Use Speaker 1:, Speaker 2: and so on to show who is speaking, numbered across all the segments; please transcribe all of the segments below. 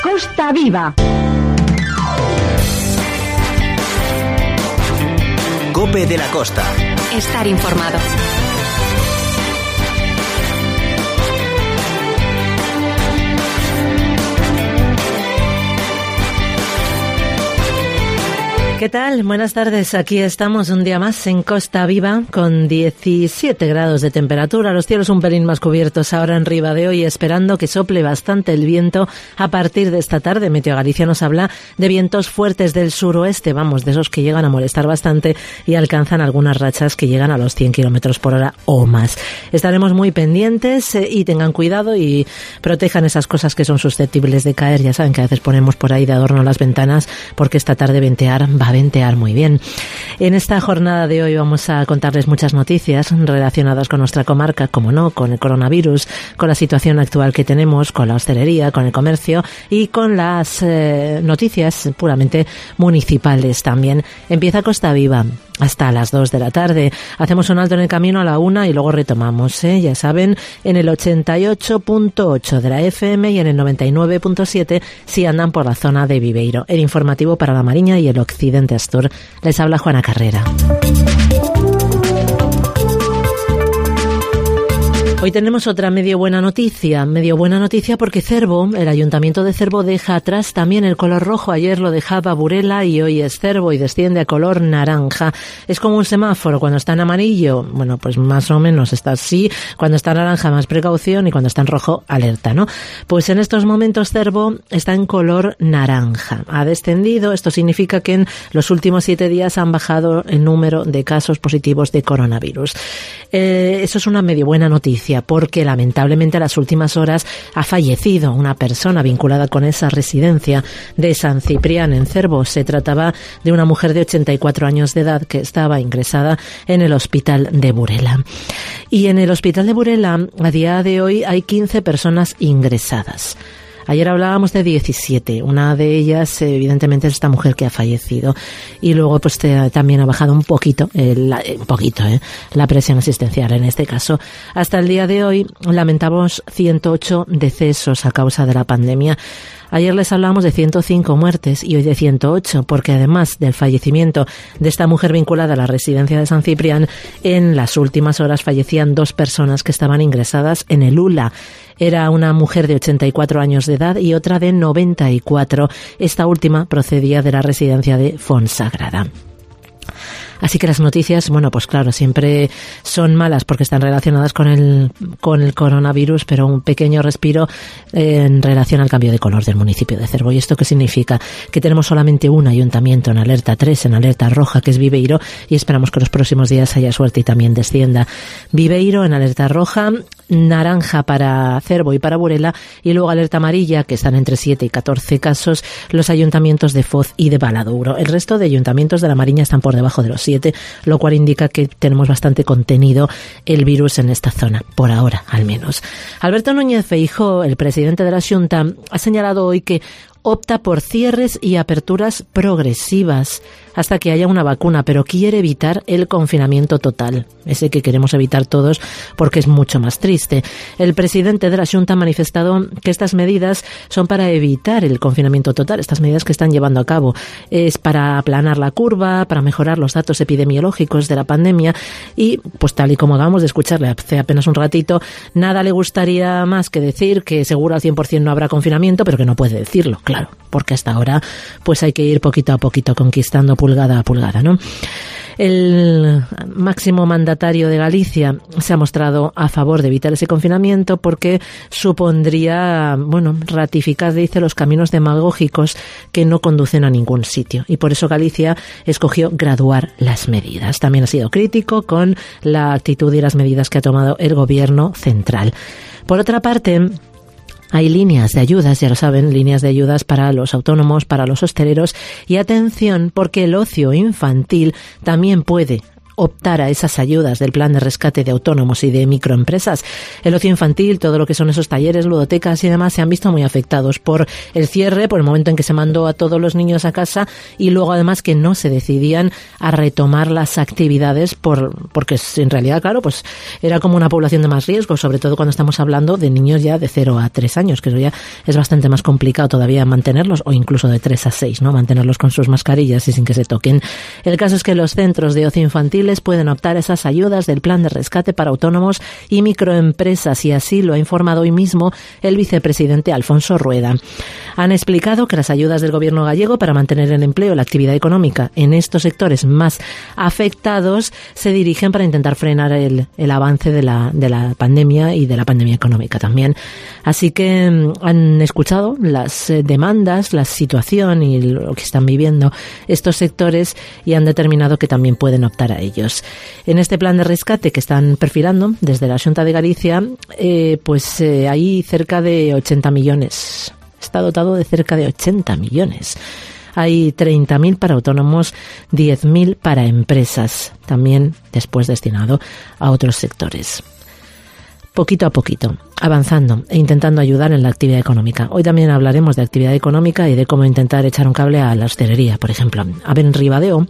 Speaker 1: Costa Viva.
Speaker 2: COPE de la Costa.
Speaker 3: Estar informado.
Speaker 4: ¿Qué tal? Buenas tardes. Aquí estamos un día más en Costa Viva con 17 grados de temperatura. Los cielos un pelín más cubiertos ahora en Ribadeo y esperando que sople bastante el viento a partir de esta tarde. Meteo Galicia nos habla de vientos fuertes del suroeste, vamos, de esos que llegan a molestar bastante y alcanzan algunas rachas que llegan a los 100 kilómetros por hora o más. Estaremos muy pendientes y tengan cuidado y protejan esas cosas que son susceptibles de caer. Ya saben que a veces ponemos por ahí de adorno las ventanas porque esta tarde ventear va a ventear muy bien. En esta jornada de hoy vamos a contarles muchas noticias relacionadas con nuestra comarca, como no, con el coronavirus, con la situación actual que tenemos, con la hostelería, con el comercio y con las noticias puramente municipales también. Empieza Costa Viva hasta las 2 de la tarde. Hacemos un alto en el camino a la 1 y luego retomamos, ya saben, en el 88.8 de la FM y en el 99.7 si andan por la zona de Viveiro. El informativo para la Mariña y el Occidente Astur. Les habla Juana Carrera. Hoy tenemos otra medio buena noticia porque Cervo, el Ayuntamiento de Cervo deja atrás también el color rojo. Ayer lo dejaba Burela y hoy es Cervo y desciende a color naranja. Es como un semáforo, cuando está en amarillo, bueno, pues más o menos está así, cuando está en naranja más precaución y cuando está en rojo alerta, ¿no? Pues en estos momentos Cervo está en color naranja. Ha descendido, esto significa que en los últimos 7 días han bajado el número de casos positivos de coronavirus. Eso es una medio buena noticia, porque lamentablemente en las últimas horas ha fallecido una persona vinculada con esa residencia de San Ciprián en Cervo. Se trataba de una mujer de 84 años de edad que estaba ingresada en el hospital de Burela. Y en el hospital de Burela, a día de hoy, hay 15 personas ingresadas. Ayer hablábamos de 17, una de ellas evidentemente es esta mujer que ha fallecido y luego pues también ha bajado un poquito la presión asistencial en este caso. Hasta el día de hoy lamentamos 108 decesos a causa de la pandemia. Ayer les hablábamos de 105 muertes y hoy de 108, porque además del fallecimiento de esta mujer vinculada a la residencia de San Ciprián, en las últimas horas fallecían 2 personas que estaban ingresadas en el ULA. Era una mujer de 84 años de edad y otra de 94. Esta última procedía de la residencia de Fonsagrada. Así que las noticias, bueno, pues claro, siempre son malas porque están relacionadas con el coronavirus, pero un pequeño respiro en relación al cambio de color del municipio de Cervo. ¿Y esto qué significa? Que tenemos solamente un ayuntamiento en alerta 3, en alerta roja, que es Viveiro, y esperamos que los próximos días haya suerte y también descienda. Viveiro en alerta roja, naranja para Cervo y para Burela, y luego alerta amarilla, que están entre 7 y 14 casos, los ayuntamientos de Foz y de Valadouro. El resto de ayuntamientos de la Mariña están por debajo de los 7, lo cual indica que tenemos bastante contenido el virus en esta zona, por ahora al menos. Alberto Núñez Feijóo, el presidente de la Xunta, ha señalado hoy que opta por cierres y aperturas progresivas hasta que haya una vacuna, pero quiere evitar el confinamiento total, ese que queremos evitar todos porque es mucho más triste. El presidente de la Xunta ha manifestado que estas medidas son para evitar el confinamiento total, estas medidas que están llevando a cabo es para aplanar la curva, para mejorar los datos epidemiológicos de la pandemia y, pues tal y como acabamos de escucharle hace apenas un ratito, nada le gustaría más que decir que seguro al 100% no habrá confinamiento, pero que no puede decirlo, claro, porque hasta ahora pues hay que ir poquito a poquito conquistando pulgada a pulgada, ¿no? El máximo mandatario de Galicia se ha mostrado a favor de evitar ese confinamiento porque supondría, bueno, ratificar, dice, los caminos demagógicos que no conducen a ningún sitio. Y por eso Galicia escogió graduar las medidas. También ha sido crítico con la actitud y las medidas que ha tomado el gobierno central. Por otra parte, hay líneas de ayudas, ya lo saben, líneas de ayudas para los autónomos, para los hosteleros y atención porque el ocio infantil también puede optar a esas ayudas del plan de rescate de autónomos y de microempresas. El ocio infantil, todo lo que son esos talleres, ludotecas y demás, se han visto muy afectados por el cierre, por el momento en que se mandó a todos los niños a casa y luego además que no se decidían a retomar las actividades porque en realidad, claro, pues era como una población de más riesgo, sobre todo cuando estamos hablando de niños ya de 0 a 3 años, que eso ya es bastante más complicado todavía mantenerlos, o incluso de 3 a 6, ¿no? Mantenerlos con sus mascarillas y sin que se toquen. El caso es que los centros de ocio infantiles pueden optar a esas ayudas del plan de rescate para autónomos y microempresas, y así lo ha informado hoy mismo el vicepresidente Alfonso Rueda. Han explicado que las ayudas del gobierno gallego para mantener el empleo y la actividad económica en estos sectores más afectados se dirigen para intentar frenar el avance de la pandemia y de la pandemia económica también. Así que han escuchado las demandas, la situación y lo que están viviendo estos sectores y han determinado que también pueden optar a ellos. En este plan de rescate que están perfilando desde la Xunta de Galicia, hay cerca de 80 millones. Está dotado de cerca de 80 millones. Hay 30.000 para autónomos, 10.000 para empresas, también después destinado a otros sectores. Poquito a poquito, avanzando e intentando ayudar en la actividad económica. Hoy también hablaremos de actividad económica y de cómo intentar echar un cable a la hostelería, por ejemplo. A ver, en Ribadeo,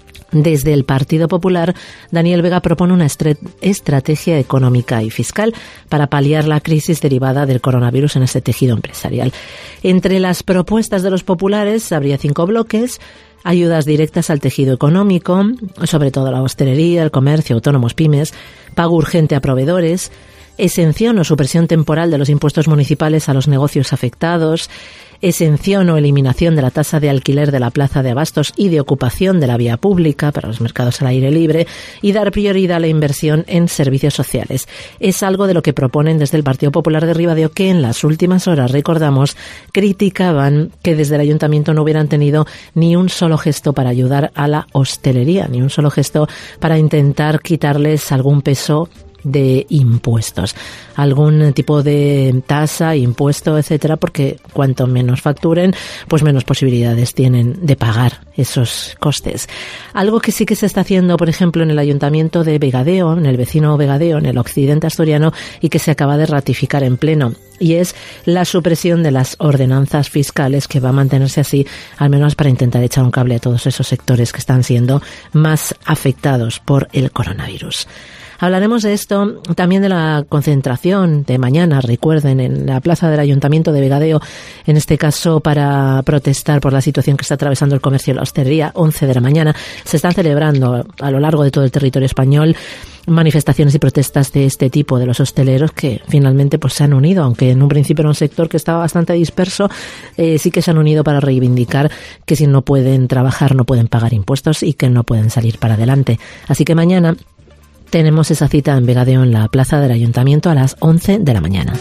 Speaker 4: desde el Partido Popular, Daniel Vega propone una estrategia económica y fiscal para paliar la crisis derivada del coronavirus en este tejido empresarial. Entre las propuestas de los populares habría 5 bloques: ayudas directas al tejido económico, sobre todo a la hostelería, el comercio, autónomos, pymes, pago urgente a proveedores, exención o supresión temporal de los impuestos municipales a los negocios afectados, exención o eliminación de la tasa de alquiler de la plaza de abastos y de ocupación de la vía pública para los mercados al aire libre y dar prioridad a la inversión en servicios sociales. Es algo de lo que proponen desde el Partido Popular de Ribadeo, que en las últimas horas, recordamos, criticaban que desde el ayuntamiento no hubieran tenido ni un solo gesto para ayudar a la hostelería, ni un solo gesto para intentar quitarles algún peso de impuestos, algún tipo de tasa, impuesto, etcétera, porque cuanto menos facturen, pues menos posibilidades tienen de pagar esos costes. Algo que sí que se está haciendo, por ejemplo, en el ayuntamiento de Vegadeo, en el vecino Vegadeo, en el occidente asturiano, y que se acaba de ratificar en pleno, y es la supresión de las ordenanzas fiscales, que va a mantenerse así, al menos para intentar echar un cable a todos esos sectores que están siendo más afectados por el coronavirus. Hablaremos de esto, también de la concentración de mañana, recuerden, en la plaza del Ayuntamiento de Vegadeo, en este caso para protestar por la situación que está atravesando el comercio y la hostelería. 11 de la mañana se están celebrando a lo largo de todo el territorio español manifestaciones y protestas de este tipo de los hosteleros, que finalmente pues se han unido, aunque en un principio era un sector que estaba bastante disperso, sí que se han unido para reivindicar que si no pueden trabajar no pueden pagar impuestos y que no pueden salir para adelante. Así que mañana tenemos esa cita en Vegadeo, en la plaza del Ayuntamiento, a las 11 de la mañana.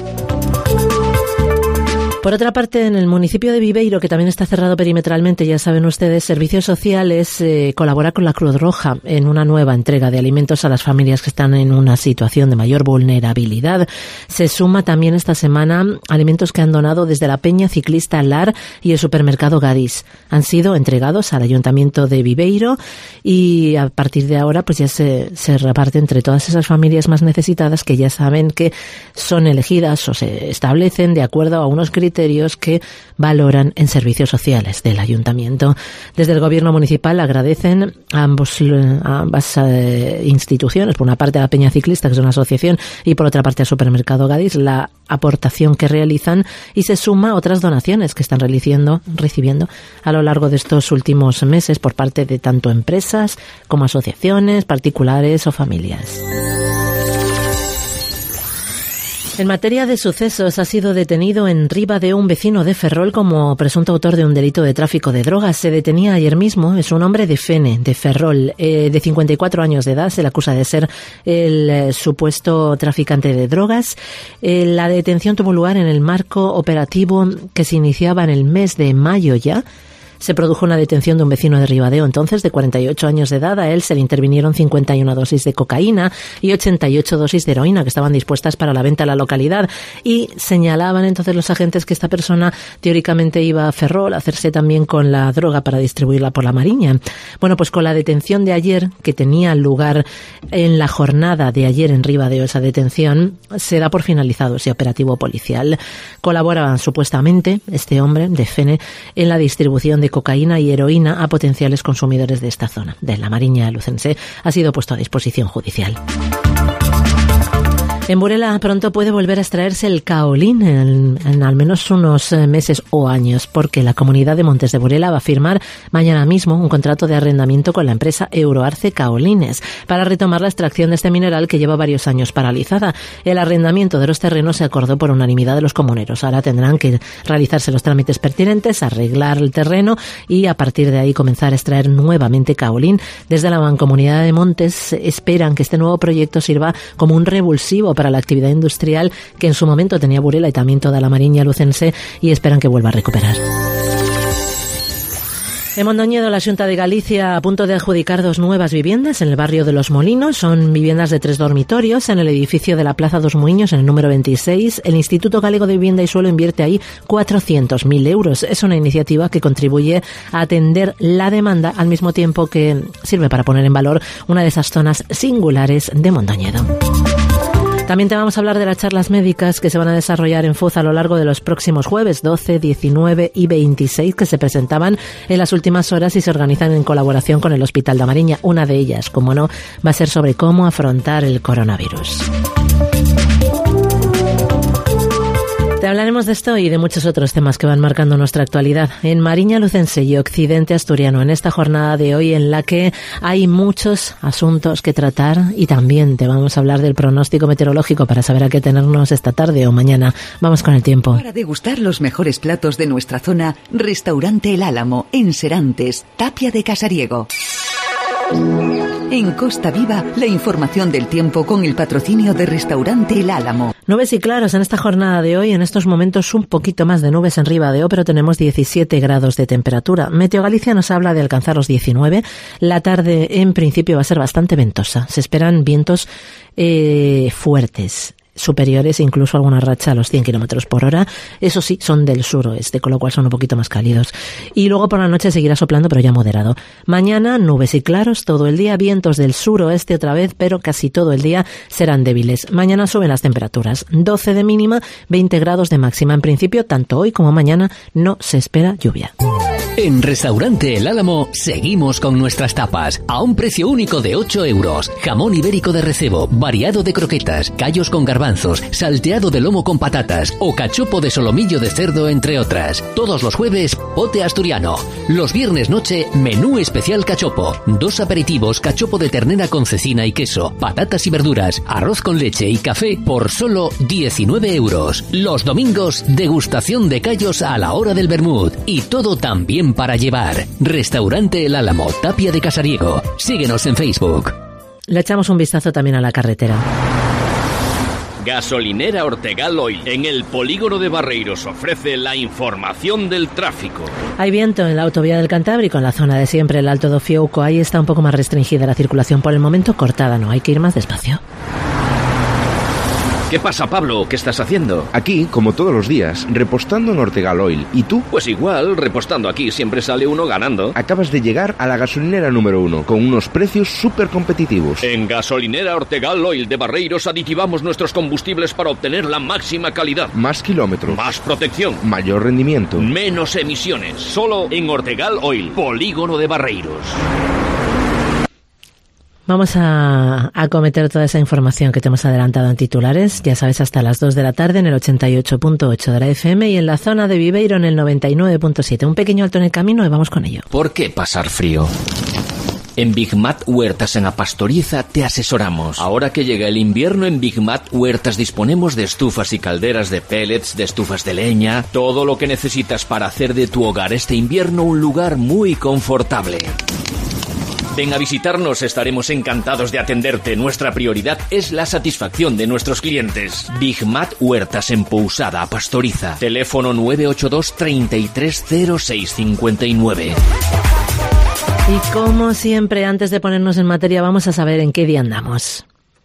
Speaker 4: Por otra parte, en el municipio de Viveiro, que también está cerrado perimetralmente, ya saben ustedes, Servicios Sociales colabora con la Cruz Roja en una nueva entrega de alimentos a las familias que están en una situación de mayor vulnerabilidad. Se suma también esta semana alimentos que han donado desde la Peña Ciclista LAR y el supermercado Gadis. Han sido entregados al Ayuntamiento de Viveiro y a partir de ahora pues ya se reparte entre todas esas familias más necesitadas, que ya saben que son elegidas o se establecen de acuerdo a unos criterios que valoran en servicios sociales del ayuntamiento. Desde el gobierno municipal agradecen a ambas instituciones, por una parte a la Peña Ciclista, que es una asociación, y por otra parte al supermercado Gadis, la aportación que realizan, y se suma a otras donaciones que están recibiendo a lo largo de estos últimos meses por parte de tanto empresas como asociaciones, particulares o familias. En materia de sucesos, ha sido detenido en Ribadeo un vecino de Ferrol como presunto autor de un delito de tráfico de drogas. Se detenía ayer mismo, es un hombre de Fene, de Ferrol, de 54 años de edad. Se le acusa de ser el supuesto traficante de drogas. La detención tuvo lugar en el marco operativo que se iniciaba en el mes de mayo ya, se produjo una detención de un vecino de Ribadeo, entonces de 48 años de edad. A él se le intervinieron 51 dosis de cocaína y 88 dosis de heroína que estaban dispuestas para la venta en la localidad. Y señalaban entonces los agentes que esta persona teóricamente iba a Ferrol a hacerse también con la droga para distribuirla por la Mariña. Bueno, pues con la detención de ayer, que tenía lugar en la jornada de ayer en Ribadeo, esa detención, se da por finalizado ese operativo policial. Colaboraba supuestamente este hombre de Fene en la distribución de cocaína y heroína a potenciales consumidores de esta zona, de la Mariña lucense. Ha sido puesto a disposición judicial. En Burela pronto puede volver a extraerse el caolín en al menos unos meses o años, porque la Comunidad de Montes de Burela va a firmar mañana mismo un contrato de arrendamiento con la empresa Euroarce Caolines para retomar la extracción de este mineral que lleva varios años paralizada. El arrendamiento de los terrenos se acordó por unanimidad de los comuneros. Ahora tendrán que realizarse los trámites pertinentes, arreglar el terreno y a partir de ahí comenzar a extraer nuevamente caolín. Desde la Mancomunidad de Montes esperan que este nuevo proyecto sirva como un revulsivo para la actividad industrial que en su momento tenía Burela y también toda la Mariña lucense, y esperan que vuelva a recuperar. En Mondoñedo, la Xunta de Galicia a punto de adjudicar 2 nuevas viviendas en el barrio de Los Molinos. Son viviendas de 3 dormitorios en el edificio de la Plaza dos Muiños, en el número 26. El Instituto Galego de Vivienda y Suelo invierte ahí 400.000 euros. Es una iniciativa que contribuye a atender la demanda al mismo tiempo que sirve para poner en valor una de esas zonas singulares de Mondoñedo. También te vamos a hablar de las charlas médicas que se van a desarrollar en Foz a lo largo de los próximos jueves 12, 19 y 26, que se presentaban en las últimas horas y se organizan en colaboración con el Hospital da Mariña. Una de ellas, como no, va a ser sobre cómo afrontar el coronavirus. Te hablaremos de esto y de muchos otros temas que van marcando nuestra actualidad en Mariña lucense y Occidente asturiano, en esta jornada de hoy en la que hay muchos asuntos que tratar, y también te vamos a hablar del pronóstico meteorológico para saber a qué tenernos esta tarde o mañana. Vamos con el tiempo.
Speaker 1: Para degustar los mejores platos de nuestra zona, Restaurante El Álamo, en Serantes, Tapia de Casariego. En Costa Viva, la información del tiempo con el patrocinio de Restaurante El Álamo.
Speaker 4: Nubes y claros en esta jornada de hoy. En estos momentos un poquito más de nubes en Ribadeo, pero tenemos 17 grados de temperatura. Meteo Galicia nos habla de alcanzar los 19. La tarde en principio va a ser bastante ventosa. Se esperan vientos fuertes, superiores, incluso alguna racha a los 100 kilómetros por hora. Eso sí, son del suroeste, con lo cual son un poquito más cálidos. Y luego por la noche seguirá soplando, pero ya moderado. Mañana, nubes y claros todo el día, vientos del suroeste otra vez, pero casi todo el día serán débiles. Mañana suben las temperaturas, 12 de mínima, 20 grados de máxima. En principio, tanto hoy como mañana no se espera lluvia.
Speaker 3: En Restaurante El Álamo seguimos con nuestras tapas a un precio único de 8 euros. Jamón ibérico de recebo, variado de croquetas, callos con garbanzos, salteado de lomo con patatas o cachopo de solomillo de cerdo, entre otras. Todos los jueves, pote asturiano. Los viernes noche, menú especial cachopo. 2 aperitivos, cachopo de ternera con cecina y queso, patatas y verduras, arroz con leche y café por solo 19 euros. Los domingos, degustación de callos a la hora del vermut. Y todo también para llevar. Restaurante El Álamo, Tapia de Casariego. Síguenos en Facebook.
Speaker 4: Le echamos un vistazo también a la carretera.
Speaker 5: Gasolinera Ortegal Oil, en el polígono de Barreiros, ofrece la información del tráfico.
Speaker 4: Hay viento en la autovía del Cantábrico, en la zona de siempre, el Alto do Fiouco. Ahí está un poco más restringida la circulación por el momento, cortada, no hay que ir más despacio.
Speaker 5: ¿Qué pasa, Pablo? ¿Qué estás haciendo?
Speaker 6: Aquí, como todos los días, repostando en Ortegal Oil. ¿Y tú?
Speaker 5: Pues igual, repostando aquí siempre sale uno ganando.
Speaker 6: Acabas de llegar a la gasolinera número 1, con unos precios súper competitivos.
Speaker 5: En Gasolinera Ortegal Oil de Barreiros aditivamos nuestros combustibles para obtener la máxima calidad.
Speaker 6: Más kilómetros.
Speaker 5: Más protección.
Speaker 6: Mayor rendimiento.
Speaker 5: Menos emisiones. Solo en Ortegal Oil, polígono de Barreiros.
Speaker 4: Vamos a acometer toda esa información que te hemos adelantado en titulares, ya sabes, hasta las 2 de la tarde en el 88.8 de la FM y en la zona de Viveiro en el 99.7. Un pequeño alto en el camino y vamos con ello.
Speaker 7: ¿Por qué pasar frío? En Big Mat Huertas en Apastoriza te asesoramos. Ahora que llega el invierno, en Big Mat Huertas disponemos de estufas y calderas de pellets, de estufas de leña, todo lo que necesitas para hacer de tu hogar este invierno un lugar muy confortable.
Speaker 5: Ven a visitarnos, estaremos encantados de atenderte. Nuestra prioridad es la satisfacción de nuestros clientes. Big Mat Huertas en Pousada, Pastoriza. Teléfono 982 330659.
Speaker 4: Y como siempre, antes de ponernos en materia, vamos a saber en qué día andamos.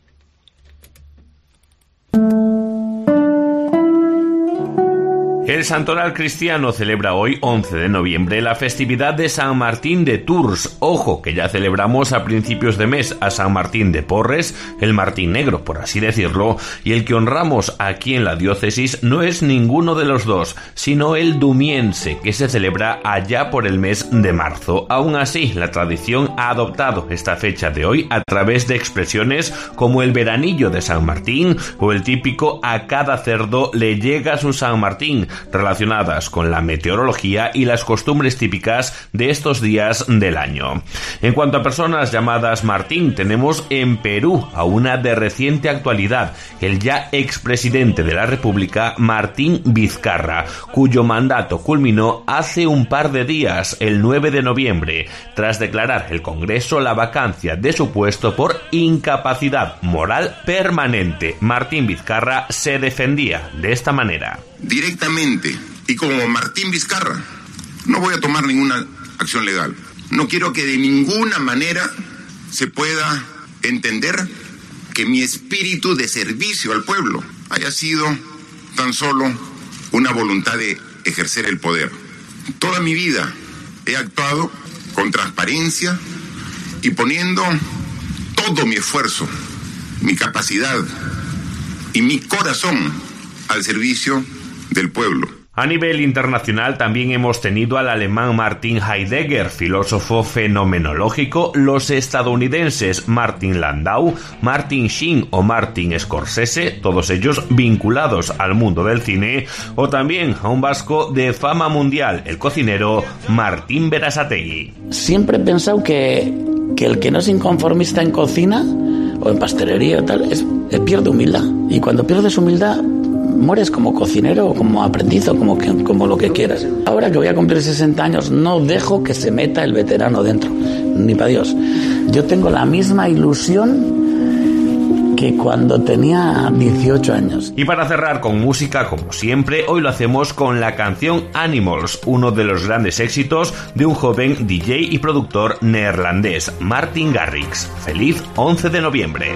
Speaker 8: El Santoral Cristiano celebra hoy, 11 de noviembre, la festividad de San Martín de Tours. Ojo, que ya celebramos a principios de mes a San Martín de Porres, el Martín Negro, por así decirlo, y el que honramos aquí en la diócesis no es ninguno de los dos, sino el dumiense, que se celebra allá por el mes de marzo. Aún así, la tradición ha adoptado esta fecha de hoy a través de expresiones como el veranillo de San Martín o el típico a cada cerdo le llega su San Martín, relacionadas con la meteorología y las costumbres típicas de estos días del año. En cuanto a personas llamadas Martín, tenemos en Perú a una de reciente actualidad, el ya expresidente de la República, Martín Vizcarra, cuyo mandato culminó hace un par de días, el 9 de noviembre, tras declarar el Congreso la vacancia de su puesto por incapacidad moral permanente. Martín Vizcarra se defendía de esta manera.
Speaker 9: Directamente y como Martín Vizcarra no voy a tomar ninguna acción legal. No quiero que de ninguna manera se pueda entender que mi espíritu de servicio al pueblo haya sido tan solo una voluntad de ejercer el poder. Toda mi vida he actuado con transparencia y poniendo todo mi esfuerzo, mi capacidad y mi corazón al servicio del pueblo.
Speaker 8: A nivel internacional también hemos tenido al alemán Martin Heidegger, filósofo fenomenológico, los estadounidenses Martin Landau, Martin Sheen o Martin Scorsese, todos ellos vinculados al mundo del cine, o también a un vasco de fama mundial, el cocinero Martín Berasategui.
Speaker 10: Siempre he pensado que el que no es inconformista en cocina o en pastelería o tal, pierde humildad. Y cuando pierdes humildad, mueres como cocinero o como aprendiz o como lo que quieras. Ahora que voy a cumplir 60 años, no dejo que se meta el veterano dentro, ni para Dios. Yo tengo la misma ilusión que cuando tenía 18 años.
Speaker 8: Y para cerrar con música, como siempre, hoy lo hacemos con la canción Animals, uno de los grandes éxitos de un joven DJ y productor neerlandés, Martin Garrix. Feliz 11 de noviembre.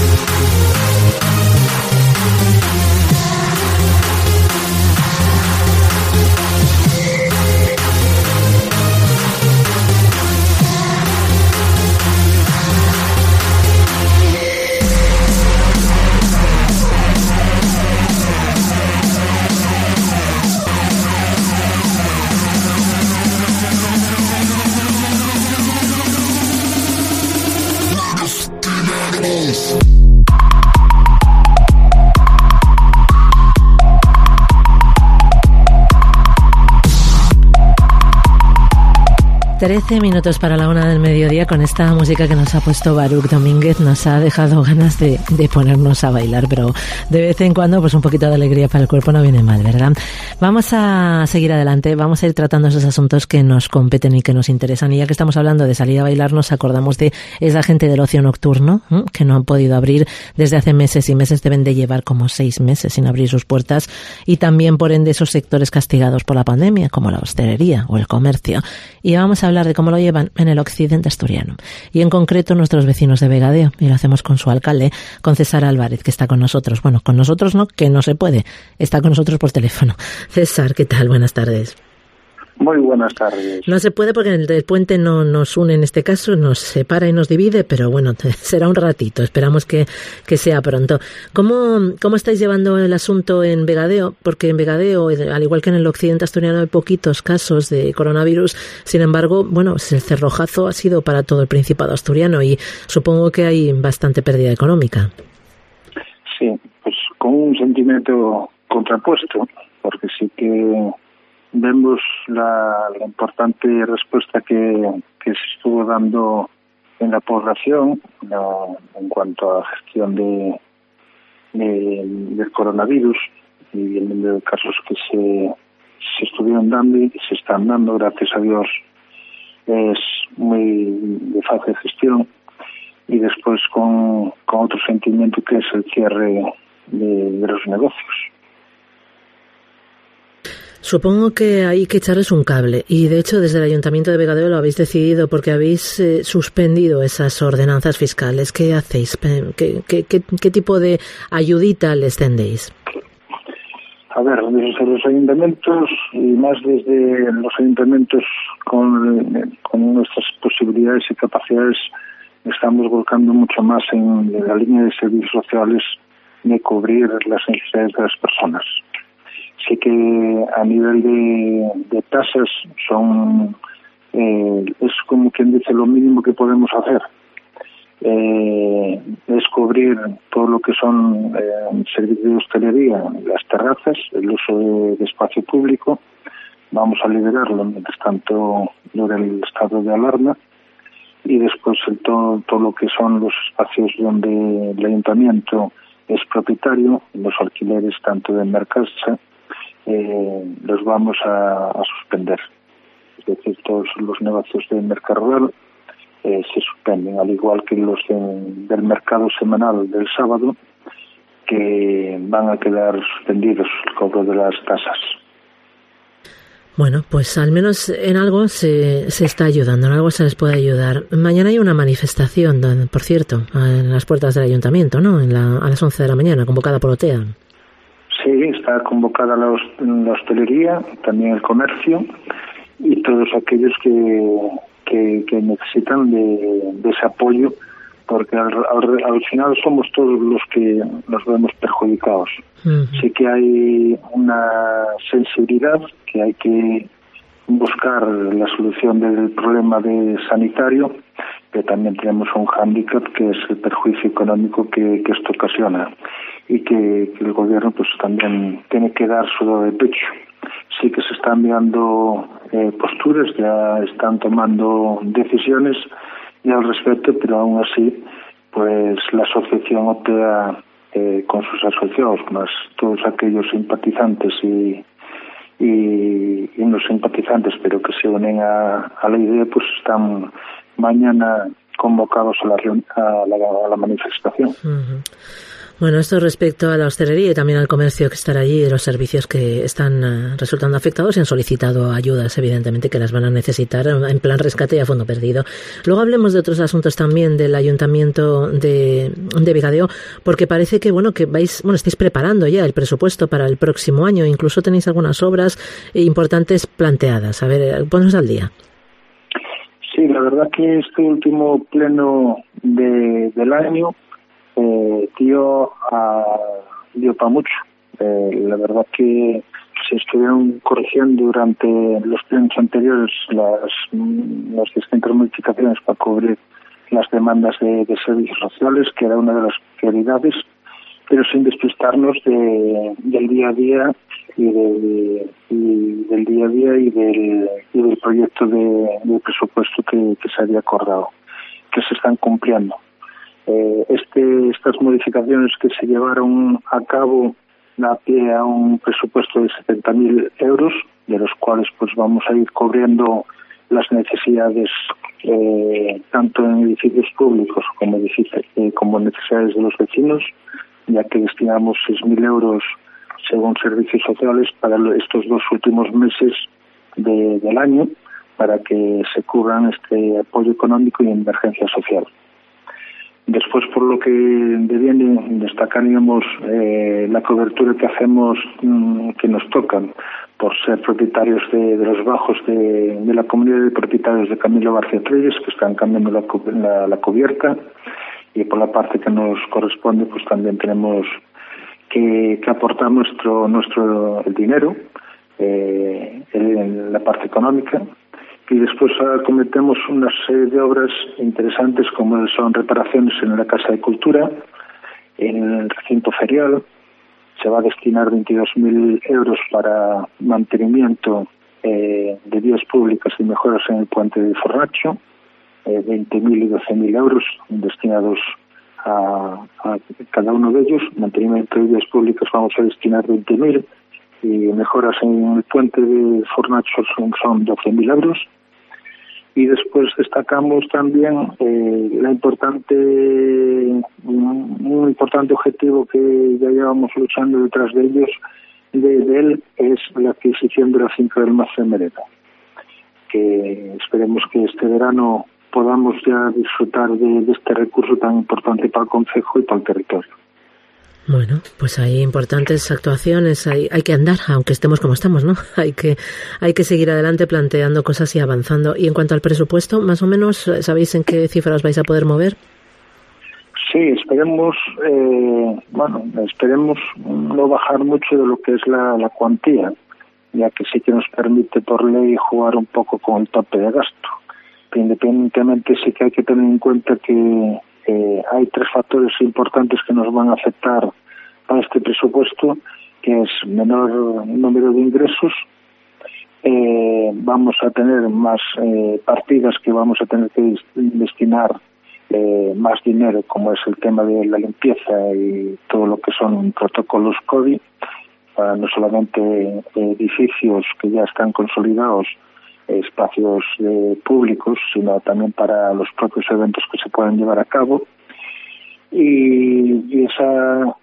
Speaker 11: Animals.
Speaker 4: 13 minutos para la 1 del mediodía. Con esta música que nos ha puesto Baruch Domínguez nos ha dejado ganas de ponernos a bailar, pero de vez en cuando pues un poquito de alegría para el cuerpo no viene mal, ¿verdad? Vamos a seguir adelante, vamos a ir tratando esos asuntos que nos competen y que nos interesan, y ya que estamos hablando de salir a bailar, nos acordamos de esa gente del ocio nocturno que no han podido abrir desde hace meses y meses, deben de llevar como 6 meses sin abrir sus puertas, y también por ende esos sectores castigados por la pandemia como la hostelería o el comercio. Y vamos a hablar de cómo lo llevan en el occidente asturiano y en concreto nuestros vecinos de Vegadeo, y lo hacemos con su alcalde, con César Álvarez, que está con nosotros. Bueno, con nosotros no, que no se puede, está con nosotros por teléfono. César, ¿qué tal? Buenas tardes.
Speaker 12: Muy buenas tardes.
Speaker 4: No se puede porque el puente no nos une en este caso, nos separa y nos divide, pero bueno, será un ratito, esperamos que sea pronto. ¿Cómo estáis llevando el asunto en Vegadeo? Porque en Vegadeo, al igual que en el occidente asturiano, hay poquitos casos de coronavirus. Sin embargo, bueno, el cerrojazo ha sido para todo el Principado asturiano y supongo que hay bastante pérdida económica.
Speaker 12: Sí, pues con un sentimiento contrapuesto, porque sí que vemos la importante respuesta que se estuvo dando en la población en cuanto a gestión del coronavirus y el número de casos que se estuvieron dando y que se están dando, gracias a Dios, es de fácil gestión, y después con otro sentimiento que es el cierre de los negocios.
Speaker 4: Supongo que hay que echarles un cable, y de hecho desde el Ayuntamiento de Vegadeo lo habéis decidido porque habéis suspendido esas ordenanzas fiscales. ¿Qué hacéis? ¿Qué tipo de ayudita les tendéis?
Speaker 12: A ver, desde los ayuntamientos, y más desde los ayuntamientos con nuestras posibilidades y capacidades, estamos volcando mucho más en la línea de servicios sociales, de cubrir las necesidades de las personas. Sí que a nivel de tasas es como quien dice lo mínimo que podemos hacer. Es cubrir todo lo que son servicios de hostelería, las terrazas, el uso de espacio público. Vamos a liberarlo mientras tanto dure el estado de alarma, y después todo lo que son los espacios donde el ayuntamiento es propietario, los alquileres tanto de Mercasa, los vamos a suspender. Es decir, todos los negocios de mercado rural se suspenden, al igual que los del mercado semanal del sábado, que van a quedar suspendidos el cobro de las tasas.
Speaker 4: Bueno, pues al menos en algo se está ayudando, en algo se les puede ayudar. Mañana hay una manifestación, por cierto, en las puertas del ayuntamiento, ¿no? A las 11 de la mañana, convocada por OTEA.
Speaker 12: Sí, está convocada la hostelería, también el comercio y todos aquellos que necesitan de ese apoyo, porque al final somos todos los que nos vemos perjudicados. Uh-huh. Sí que hay una sensibilidad, que hay que buscar la solución del problema sanitario, pero también tenemos un hándicap que es el perjuicio económico que esto ocasiona, y que el gobierno pues también tiene que dar su do de pecho. Sí que se están enviando posturas, ya están tomando decisiones y al respecto, pero aún así pues la asociación OTEA con sus asociados, más todos aquellos simpatizantes y no simpatizantes, pero que se unen a la idea, pues están mañana convocados a la manifestación. Uh-huh.
Speaker 4: Bueno, esto respecto a la hostelería y también al comercio que estará allí, y los servicios que están resultando afectados, y han solicitado ayudas, evidentemente, que las van a necesitar en plan rescate y a fondo perdido. Luego hablemos de otros asuntos también del Ayuntamiento de Vegadeo, porque parece que estáis preparando ya el presupuesto para el próximo año, incluso tenéis algunas obras importantes planteadas. A ver, ponnos al día.
Speaker 12: Sí, la verdad que este último pleno del año dio para mucho. La verdad que se estuvieron corrigiendo durante los plenos anteriores las distintas modificaciones para cubrir las demandas de servicios sociales, que era una de las prioridades, pero sin despistarnos del día a día y del proyecto de presupuesto que se había acordado, que se están cumpliendo. Estas modificaciones que se llevaron a cabo da pie a un presupuesto de 70.000 euros, de los cuales pues vamos a ir cubriendo las necesidades tanto en edificios públicos como necesidades de los vecinos, ya que destinamos 6.000 euros según servicios sociales para estos 2 últimos meses del año, para que se cubran este apoyo económico y emergencia social. Después, por lo que deviene, destacaríamos la cobertura que hacemos, que nos tocan, por ser propietarios de los bajos de la comunidad de propietarios de Camilo García Trelles, que están cambiando la cubierta, y por la parte que nos corresponde, pues también tenemos que aportar el dinero en la parte económica. Y después cometemos una serie de obras interesantes, como son reparaciones en la Casa de Cultura, en el recinto ferial. Se va a destinar 22.000 euros para mantenimiento de vías públicas y mejoras en el puente de Fornacho, 20.000 y 12.000 euros destinados a cada uno de ellos. Mantenimiento de vías públicas vamos a destinar 20.000 y mejoras en el puente de Fornacho son 12.000 euros. Y después destacamos también un importante objetivo que ya llevamos luchando detrás de ellos, de él, es la adquisición de la finca del Mas de Mereda, que esperemos que este verano podamos ya disfrutar de este recurso tan importante para el concejo y para el territorio.
Speaker 4: Bueno, pues hay importantes actuaciones, hay que andar, aunque estemos como estamos, ¿no? Hay que seguir adelante planteando cosas y avanzando. Y en cuanto al presupuesto, más o menos, ¿sabéis en qué cifras vais a poder mover?
Speaker 12: Sí, esperemos no bajar mucho de lo que es la cuantía, ya que sí que nos permite por ley jugar un poco con el tope de gasto. Independientemente, sí que hay que tener en cuenta que hay 3 factores importantes que nos van a afectar a este presupuesto, que es menor número de ingresos, vamos a tener más partidas que vamos a tener que destinar más dinero, como es el tema de la limpieza y todo lo que son protocolos COVID, para no solamente edificios que ya están consolidados, espacios públicos, sino también para los propios eventos que se puedan llevar a cabo. Y esa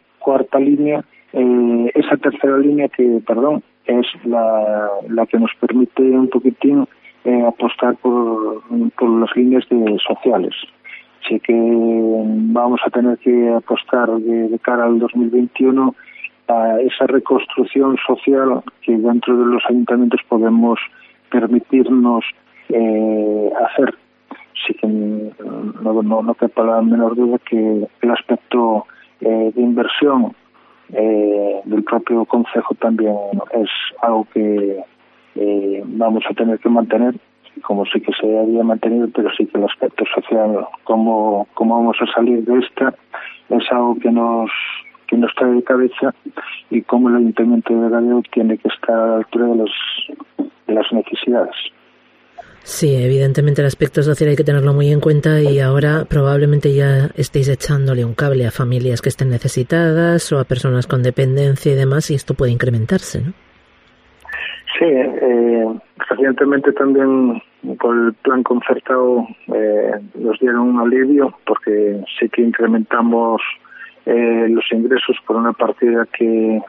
Speaker 12: tercera línea es la que nos permite un poquitín apostar por las líneas sociales. Así que vamos a tener que apostar de cara al 2021 a esa reconstrucción social que dentro de los ayuntamientos podemos permitirnos hacer. Sí que no quepa la menor duda que el aspecto de inversión del propio concejo también es algo que vamos a tener que mantener, como sí que se había mantenido, pero sí que el aspecto social, cómo vamos a salir de esta, es algo que nos trae de cabeza, y cómo el Ayuntamiento de Gadeo tiene que estar a la altura de las necesidades.
Speaker 4: Sí, evidentemente el aspecto social hay que tenerlo muy en cuenta, y ahora probablemente ya estéis echándole un cable a familias que estén necesitadas o a personas con dependencia y demás, y esto puede incrementarse, ¿no?
Speaker 12: Sí, recientemente también por el plan concertado nos dieron un alivio, porque sí que incrementamos los ingresos por una partida que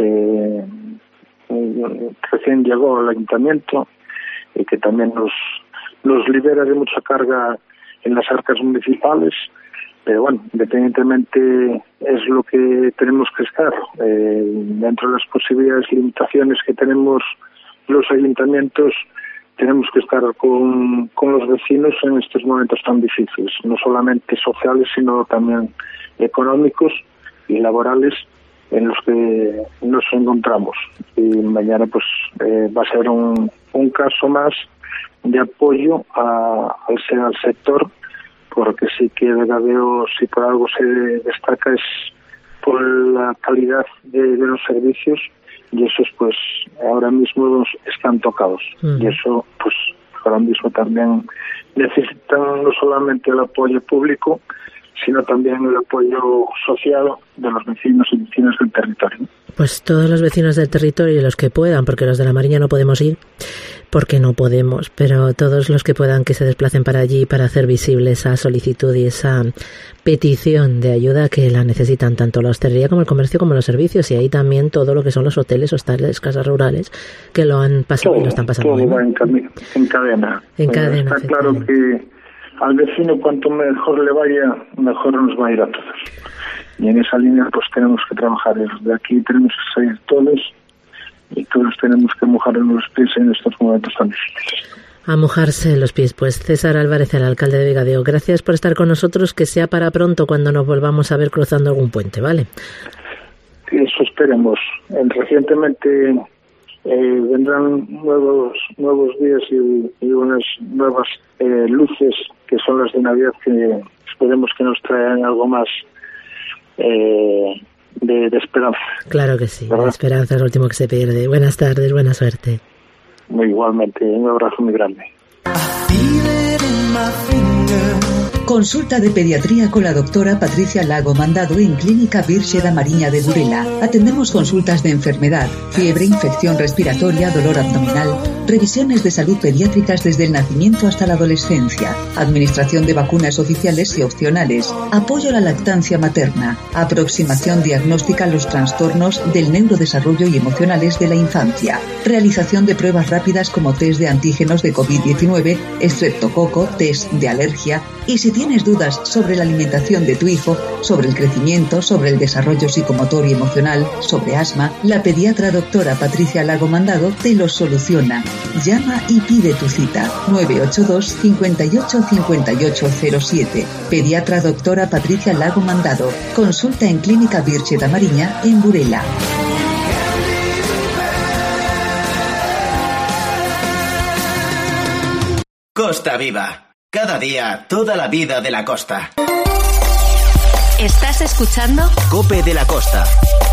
Speaker 12: recién llegó al ayuntamiento, y que también nos libera de mucha carga en las arcas municipales. Pero bueno, independientemente es lo que tenemos que estar dentro de las posibilidades y limitaciones que tenemos los ayuntamientos. Tenemos que estar con los vecinos en estos momentos tan difíciles, no solamente sociales, sino también económicos y laborales, en los que nos encontramos. Y mañana pues va a ser un caso más de apoyo al sector, porque sí que Gadeo, si por algo se destaca, es por la calidad de los servicios, y esos pues ahora mismo están tocados. Y eso pues ahora mismo también necesitan no solamente el apoyo público, sino también el apoyo social de los vecinos y vecinas del territorio.
Speaker 4: Pues todos los vecinos del territorio y los que puedan, porque los de la Mariña no podemos ir, porque no podemos, pero todos los que puedan, que se desplacen para allí para hacer visible esa solicitud y esa petición de ayuda, que la necesitan tanto la hostelería como el comercio como los servicios, y ahí también todo lo que son los hoteles, hostales, casas rurales, que lo han pasado y lo están pasando.
Speaker 12: Todo va en cadena. Está claro que al vecino, cuanto mejor le vaya, mejor nos va a ir a todos. Y en esa línea pues tenemos que trabajar. Desde aquí tenemos que salir todos, y todos tenemos que mojarnos los pies en estos momentos tan difíciles.
Speaker 4: A mojarse los pies. Pues César Álvarez, el alcalde de Gadeo, gracias por estar con nosotros, que sea para pronto cuando nos volvamos a ver cruzando algún puente, ¿vale?
Speaker 12: Eso esperemos. Recientemente vendrán nuevos días y unas nuevas luces, que son las de Navidad, que esperemos que nos traigan algo más de esperanza.
Speaker 4: Claro que sí, ¿verdad? La esperanza es lo último que se pierde. Buenas tardes, buena suerte.
Speaker 12: Igualmente, un abrazo muy grande.
Speaker 1: Consulta de pediatría con la doctora Patricia Lago Mandado en Clínica Virxe da Mariña de Burela. Atendemos consultas de enfermedad, fiebre, infección respiratoria, dolor abdominal, revisiones de salud pediátricas desde el nacimiento hasta la adolescencia, administración de vacunas oficiales y opcionales, apoyo a la lactancia materna, aproximación diagnóstica a los trastornos del neurodesarrollo y emocionales de la infancia, realización de pruebas rápidas como test de antígenos de COVID-19, estreptococo, test de alergia, y si tienes dudas sobre la alimentación de tu hijo, sobre el crecimiento, sobre el desarrollo psicomotor y emocional, sobre asma, la pediatra doctora Patricia Lago Mandado te lo soluciona. Llama y pide tu cita. 982 58 58 07. Pediatra doctora Patricia Lago Mandado. Consulta en Clínica Virxe da Mariña en Burela.
Speaker 2: Costa Viva. Cada día, toda la vida de la costa.
Speaker 11: ¿Estás escuchando?
Speaker 2: Cope de la Costa.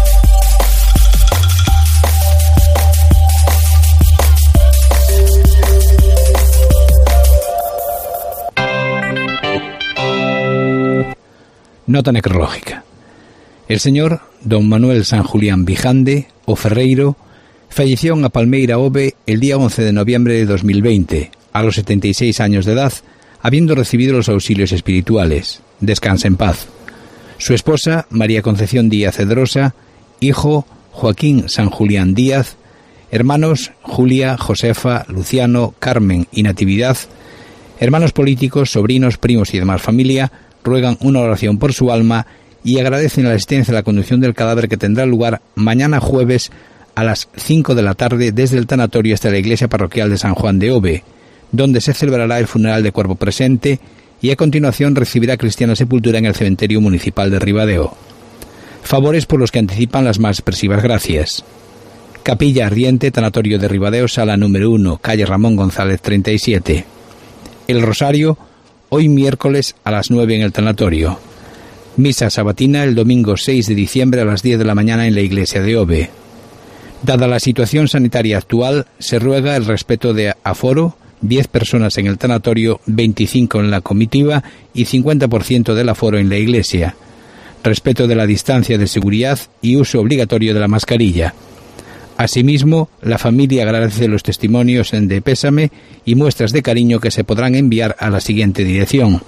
Speaker 13: Nota necrológica. El señor don Manuel San Julián Vijande, o Ferreiro, falleció en a Palmeira Ove el día 11 de noviembre de 2020, a los 76 años de edad, habiendo recibido los auxilios espirituales. Descansa en paz. Su esposa, María Concepción Díaz Cedrosa, hijo, Joaquín San Julián Díaz, hermanos, Julia, Josefa, Luciano, Carmen y Natividad, hermanos políticos, sobrinos, primos y demás familia, ruegan una oración por su alma y agradecen la asistencia a la conducción del cadáver que tendrá lugar mañana jueves a las 5 de la tarde desde el tanatorio hasta la iglesia parroquial de San Juan de Ove, donde se celebrará el funeral de cuerpo presente y a continuación recibirá cristiana sepultura en el cementerio municipal de Ribadeo. Favores por los que anticipan las más expresivas gracias. Capilla Ardiente, tanatorio de Ribadeo, sala número 1, calle Ramón González 37. El Rosario, hoy miércoles a las 9 en el tanatorio. Misa sabatina el domingo 6 de diciembre a las 10 de la mañana en la iglesia de Ove. Dada la situación sanitaria actual, se ruega el respeto de aforo, 10 personas en el tanatorio, 25 en la comitiva y 50% del aforo en la iglesia. Respeto de la distancia de seguridad y uso obligatorio de la mascarilla. Asimismo, la familia agradece los testimonios de pésame y muestras de cariño que se podrán enviar a la siguiente dirección: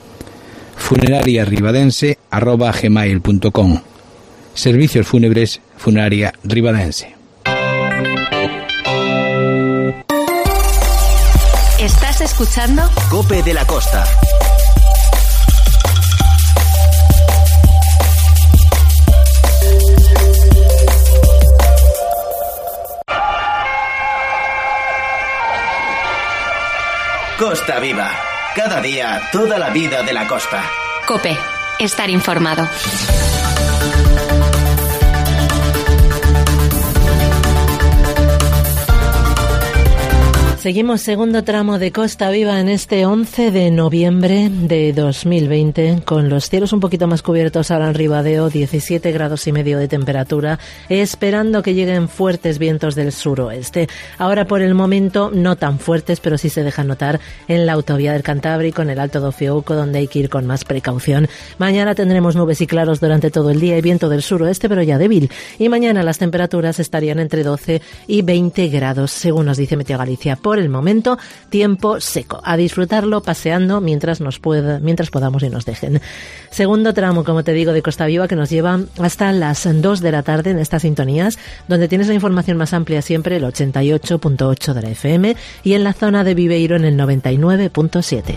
Speaker 13: funerariaribadense@gmail.com. Servicios fúnebres Funeraria Ribadense.
Speaker 11: ¿Estás escuchando?
Speaker 2: Cope de la Costa. Costa Viva. Cada día, toda la vida de la costa.
Speaker 11: Cope. Estar informado.
Speaker 4: Seguimos segundo tramo de Costa Viva en este 11 de noviembre de 2020, con los cielos un poquito más cubiertos ahora en Ribadeo, 17 grados y medio de temperatura, esperando que lleguen fuertes vientos del suroeste. Ahora por el momento no tan fuertes, pero sí se dejan notar en la autovía del Cantábrico, en el Alto do Fiouco, donde hay que ir con más precaución. Mañana tendremos nubes y claros durante todo el día y viento del suroeste, pero ya débil. Y mañana las temperaturas estarían entre 12 y 20 grados, según nos dice Meteo Galicia. Por el momento, tiempo seco. A disfrutarlo paseando mientras podamos y nos dejen. Segundo tramo, como te digo, de Costa Viva, que nos lleva hasta las 2 de la tarde en estas sintonías, donde tienes la información más amplia siempre, el 88.8 de la FM, y en la zona de Viveiro en el 99.7.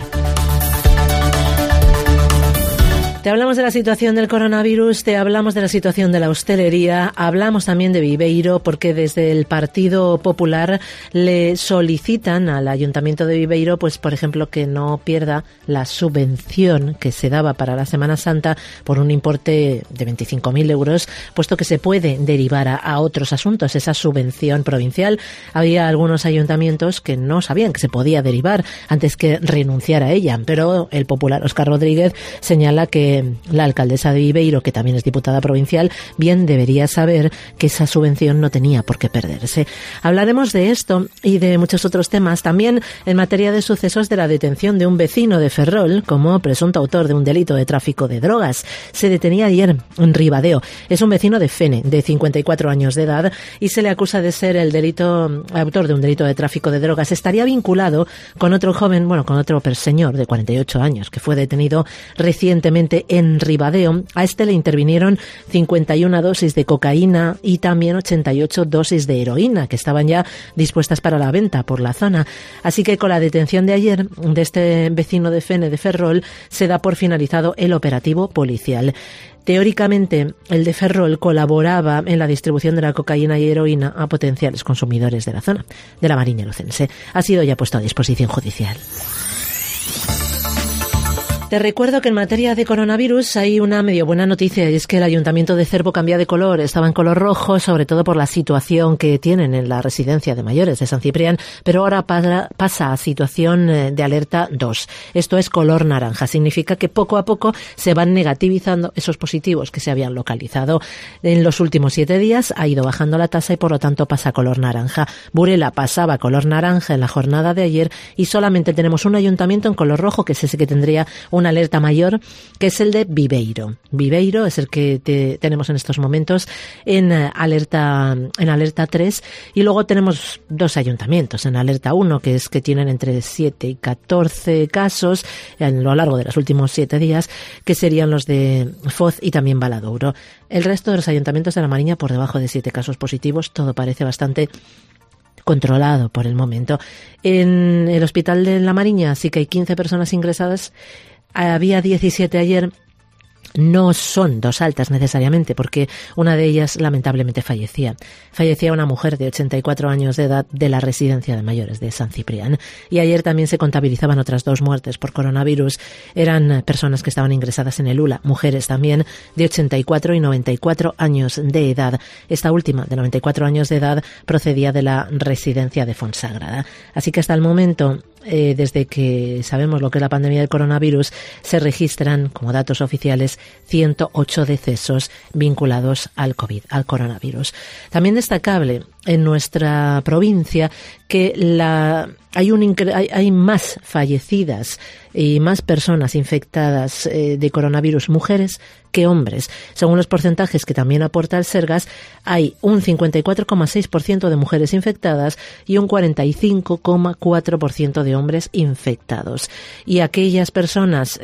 Speaker 4: Te hablamos de la situación del coronavirus, te hablamos de la situación de la hostelería, hablamos también de Viveiro, porque desde el Partido Popular le solicitan al Ayuntamiento de Viveiro, pues por ejemplo, que no pierda la subvención que se daba para la Semana Santa por un importe de 25.000 euros, puesto que se puede derivar a otros asuntos esa subvención provincial. Había algunos ayuntamientos que no sabían que se podía derivar antes que renunciar a ella, pero el popular Óscar Rodríguez señala que la alcaldesa de Viveiro, que también es diputada provincial, bien debería saber que esa subvención no tenía por qué perderse. Hablaremos de esto y de muchos otros temas, también en materia de sucesos de la detención de un vecino de Ferrol como presunto autor de un delito de tráfico de drogas. Se detenía ayer en Ribadeo. Es un vecino de Fene, de 54 años de edad, y se le acusa de ser autor de un delito de tráfico de drogas. Estaría vinculado con otro joven, con otro señor de 48 años, que fue detenido recientemente en Ribadeo. A este le intervinieron 51 dosis de cocaína y también 88 dosis de heroína, que estaban ya dispuestas para la venta por la zona. Así que con la detención de ayer de este vecino de Fene de Ferrol, se da por finalizado el operativo policial. Teóricamente, el de Ferrol colaboraba en la distribución de la cocaína y heroína a potenciales consumidores de la zona, de la Mariña Lucense. Ha sido ya puesto a disposición judicial. Te recuerdo que en materia de coronavirus hay una medio buena noticia, y es que el Ayuntamiento de Cervo cambia de color. Estaba en color rojo, sobre todo por la situación que tienen en la residencia de mayores de San Ciprián, pero ahora pasa a situación de alerta 2. Esto es color naranja. Significa que poco a poco se van negativizando esos positivos que se habían localizado en los últimos 7 días. Ha ido bajando la tasa y por lo tanto pasa a color naranja. Burela pasaba a color naranja en la jornada de ayer y solamente tenemos un ayuntamiento en color rojo, que es ese que tendría una alerta mayor, que es el de Viveiro. Viveiro es el que tenemos en estos momentos en alerta 3, y luego tenemos 2 ayuntamientos en alerta 1, que es que tienen entre 7 y 14 casos a lo largo de los últimos 7 días, que serían los de Foz y también Valadouro. El resto de los ayuntamientos de la Mariña por debajo de 7 casos positivos. Todo parece bastante controlado por el momento. En el hospital de la Mariña sí que hay 15 personas ingresadas. Había 17 ayer. No son 2 altas necesariamente, porque una de ellas lamentablemente fallecía. Fallecía una mujer de 84 años de edad de la residencia de mayores de San Ciprián. Y ayer también se contabilizaban otras 2 muertes por coronavirus. Eran personas que estaban ingresadas en el ULA, mujeres también de 84 y 94 años de edad. Esta última, de 94 años de edad, procedía de la residencia de Fonsagrada. Así que hasta el momento, desde que sabemos lo que es la pandemia del coronavirus, se registran como datos oficiales 108 decesos vinculados al COVID, al coronavirus. También destacable en nuestra provincia que hay más fallecidas y más personas infectadas de coronavirus mujeres que hombres. Según los porcentajes que también aporta el Sergas, hay un 54,6% de mujeres infectadas y un 45,4% de hombres infectados. Y aquellas personas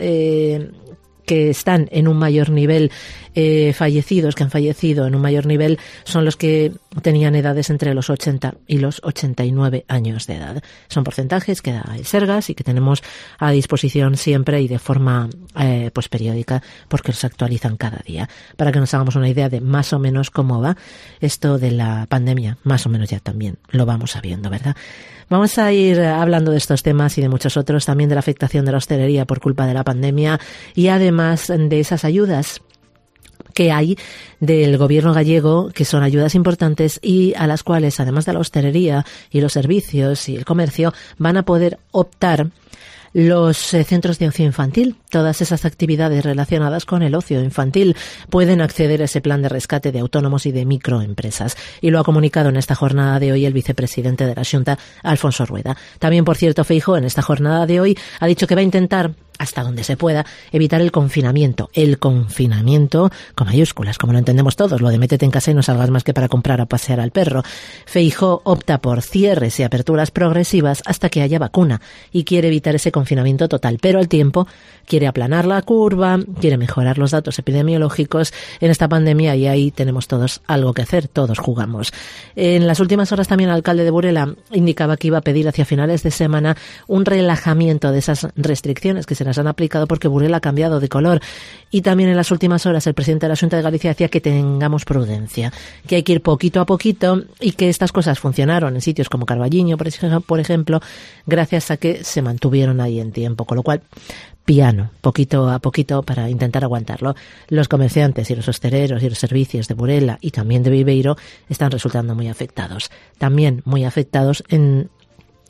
Speaker 4: que están en un mayor nivel, fallecidos, que han fallecido en un mayor nivel, son los que tenían edades entre los 80 y los 89 años de edad. Son porcentajes que da el Sergas y que tenemos a disposición siempre y de forma periódica, porque los actualizan cada día, para que nos hagamos una idea de más o menos cómo va esto de la pandemia. Más o menos ya también lo vamos sabiendo, ¿verdad? Vamos a ir hablando de estos temas y de muchos otros, también de la afectación de la hostelería por culpa de la pandemia y además de esas ayudas que hay del gobierno gallego, que son ayudas importantes y a las cuales, además de la hostelería y los servicios y el comercio, van a poder optar los centros de ocio infantil. Todas esas actividades relacionadas con el ocio infantil pueden acceder a ese plan de rescate de autónomos y de microempresas. Y lo ha comunicado en esta jornada de hoy el vicepresidente de la Xunta, Alfonso Rueda. También, por cierto, Feijóo en esta jornada de hoy ha dicho que va a intentar, hasta donde se pueda, evitar el confinamiento. El confinamiento con mayúsculas, como lo entendemos todos, lo de métete en casa y no salgas más que para comprar o pasear al perro. Feijóo opta por cierres y aperturas progresivas hasta que haya vacuna y quiere evitar ese confinamiento total, pero al tiempo quiere aplanar la curva, quiere mejorar los datos epidemiológicos en esta pandemia y ahí tenemos todos algo que hacer, todos jugamos. En las últimas horas también el alcalde de Burela indicaba que iba a pedir hacia finales de semana un relajamiento de esas restricciones que se las han aplicado porque Burela ha cambiado de color. Y también en las últimas horas el presidente de la Xunta de Galicia decía que tengamos prudencia, que hay que ir poquito a poquito y que estas cosas funcionaron en sitios como Carballiño, por ejemplo, gracias a que se mantuvieron ahí en tiempo, con lo cual piano, poquito a poquito para intentar aguantarlo. Los comerciantes y los hosteleros y los servicios de Burela y también de Viveiro están resultando muy afectados. También muy afectados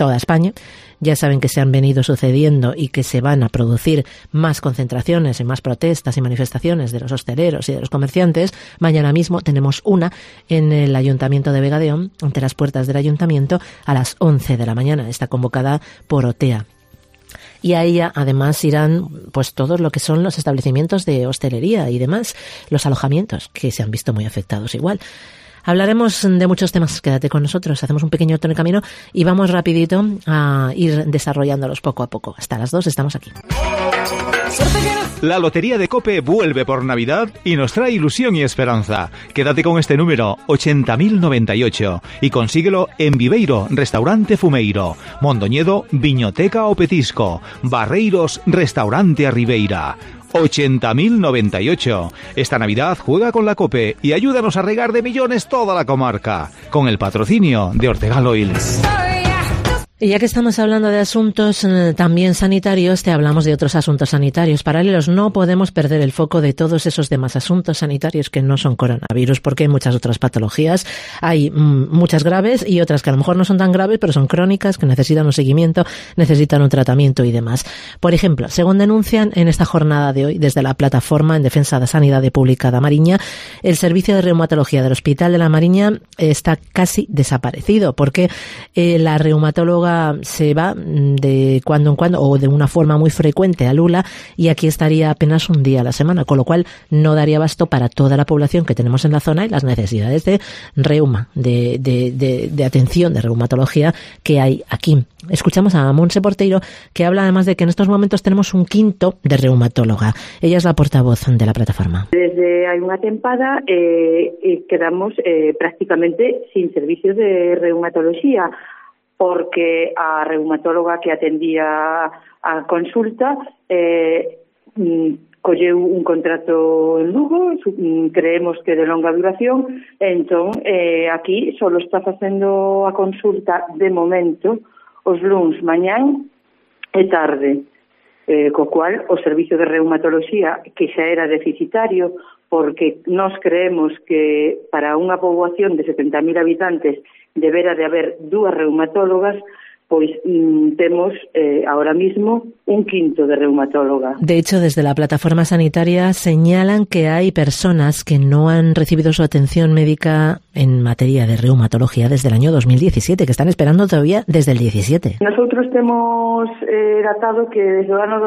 Speaker 4: toda España. Ya saben que se han venido sucediendo y que se van a producir más concentraciones y más protestas y manifestaciones de los hosteleros y de los comerciantes. Mañana mismo tenemos una en el Ayuntamiento de Vegadeón, ante las puertas del Ayuntamiento, a las 11 de la mañana. Está convocada por OTEA. Y a ella además irán pues todos lo que son los establecimientos de hostelería y demás, los alojamientos, que se han visto muy afectados igual. Hablaremos de muchos temas, quédate con nosotros, hacemos un pequeño alto en el camino y vamos rapidito a ir desarrollándolos poco a poco. Hasta las 2 estamos aquí.
Speaker 14: La Lotería de COPE vuelve por Navidad y nos trae ilusión y esperanza. Quédate con este número, 80.098, y consíguelo en Viveiro, Restaurante Fumeiro, Mondoñedo, Viñoteca o Petisco, Barreiros, Restaurante a Ribeira. 80.098. Esta Navidad juega con la COPE y ayúdanos a regar de millones toda la comarca, con el patrocinio de Ortegal Oil.
Speaker 4: Y ya que estamos hablando de asuntos también sanitarios, te hablamos de otros asuntos sanitarios paralelos. No podemos perder el foco de todos esos demás asuntos sanitarios que no son coronavirus, porque hay muchas otras patologías. Hay muchas graves y otras que a lo mejor no son tan graves, pero son crónicas, que necesitan un seguimiento, necesitan un tratamiento y demás. Por ejemplo, según denuncian en esta jornada de hoy, desde la Plataforma en Defensa de Sanidad Pública da Mariña, el servicio de reumatología del Hospital de la Mariña está casi desaparecido, porque la reumatóloga se va de cuando en cuando o de una forma muy frecuente a Lula, y aquí estaría apenas un día a la semana, con lo cual no daría abasto para toda la población que tenemos en la zona y las necesidades de reuma, de atención, de reumatología que hay aquí. Escuchamos a Montse Porteiro, que habla además de que en estos momentos tenemos un quinto de reumatóloga. Ella es la portavoz de la plataforma.
Speaker 15: Desde hai unha tempada quedamos prácticamente sin servicios de reumatología, porque a reumatóloga que atendía a consulta colleu un contrato en Lugo, creemos que de longa duración, entón aquí só está facendo a consulta de momento os luns, mañán e tarde, co cual o servicio de reumatoloxía, que xa era deficitario, porque nós creemos que para unha poboación de 70.000 habitantes debera de haber 2 reumatólogas, pois temos ahora mismo un quinto de reumatóloga.
Speaker 4: De hecho, desde la plataforma sanitaria señalan que hay personas que no han recibido su atención médica en materia de reumatología desde el año 2017, que están esperando todavía desde el 17.
Speaker 15: Nosotros temos datado que desde o ano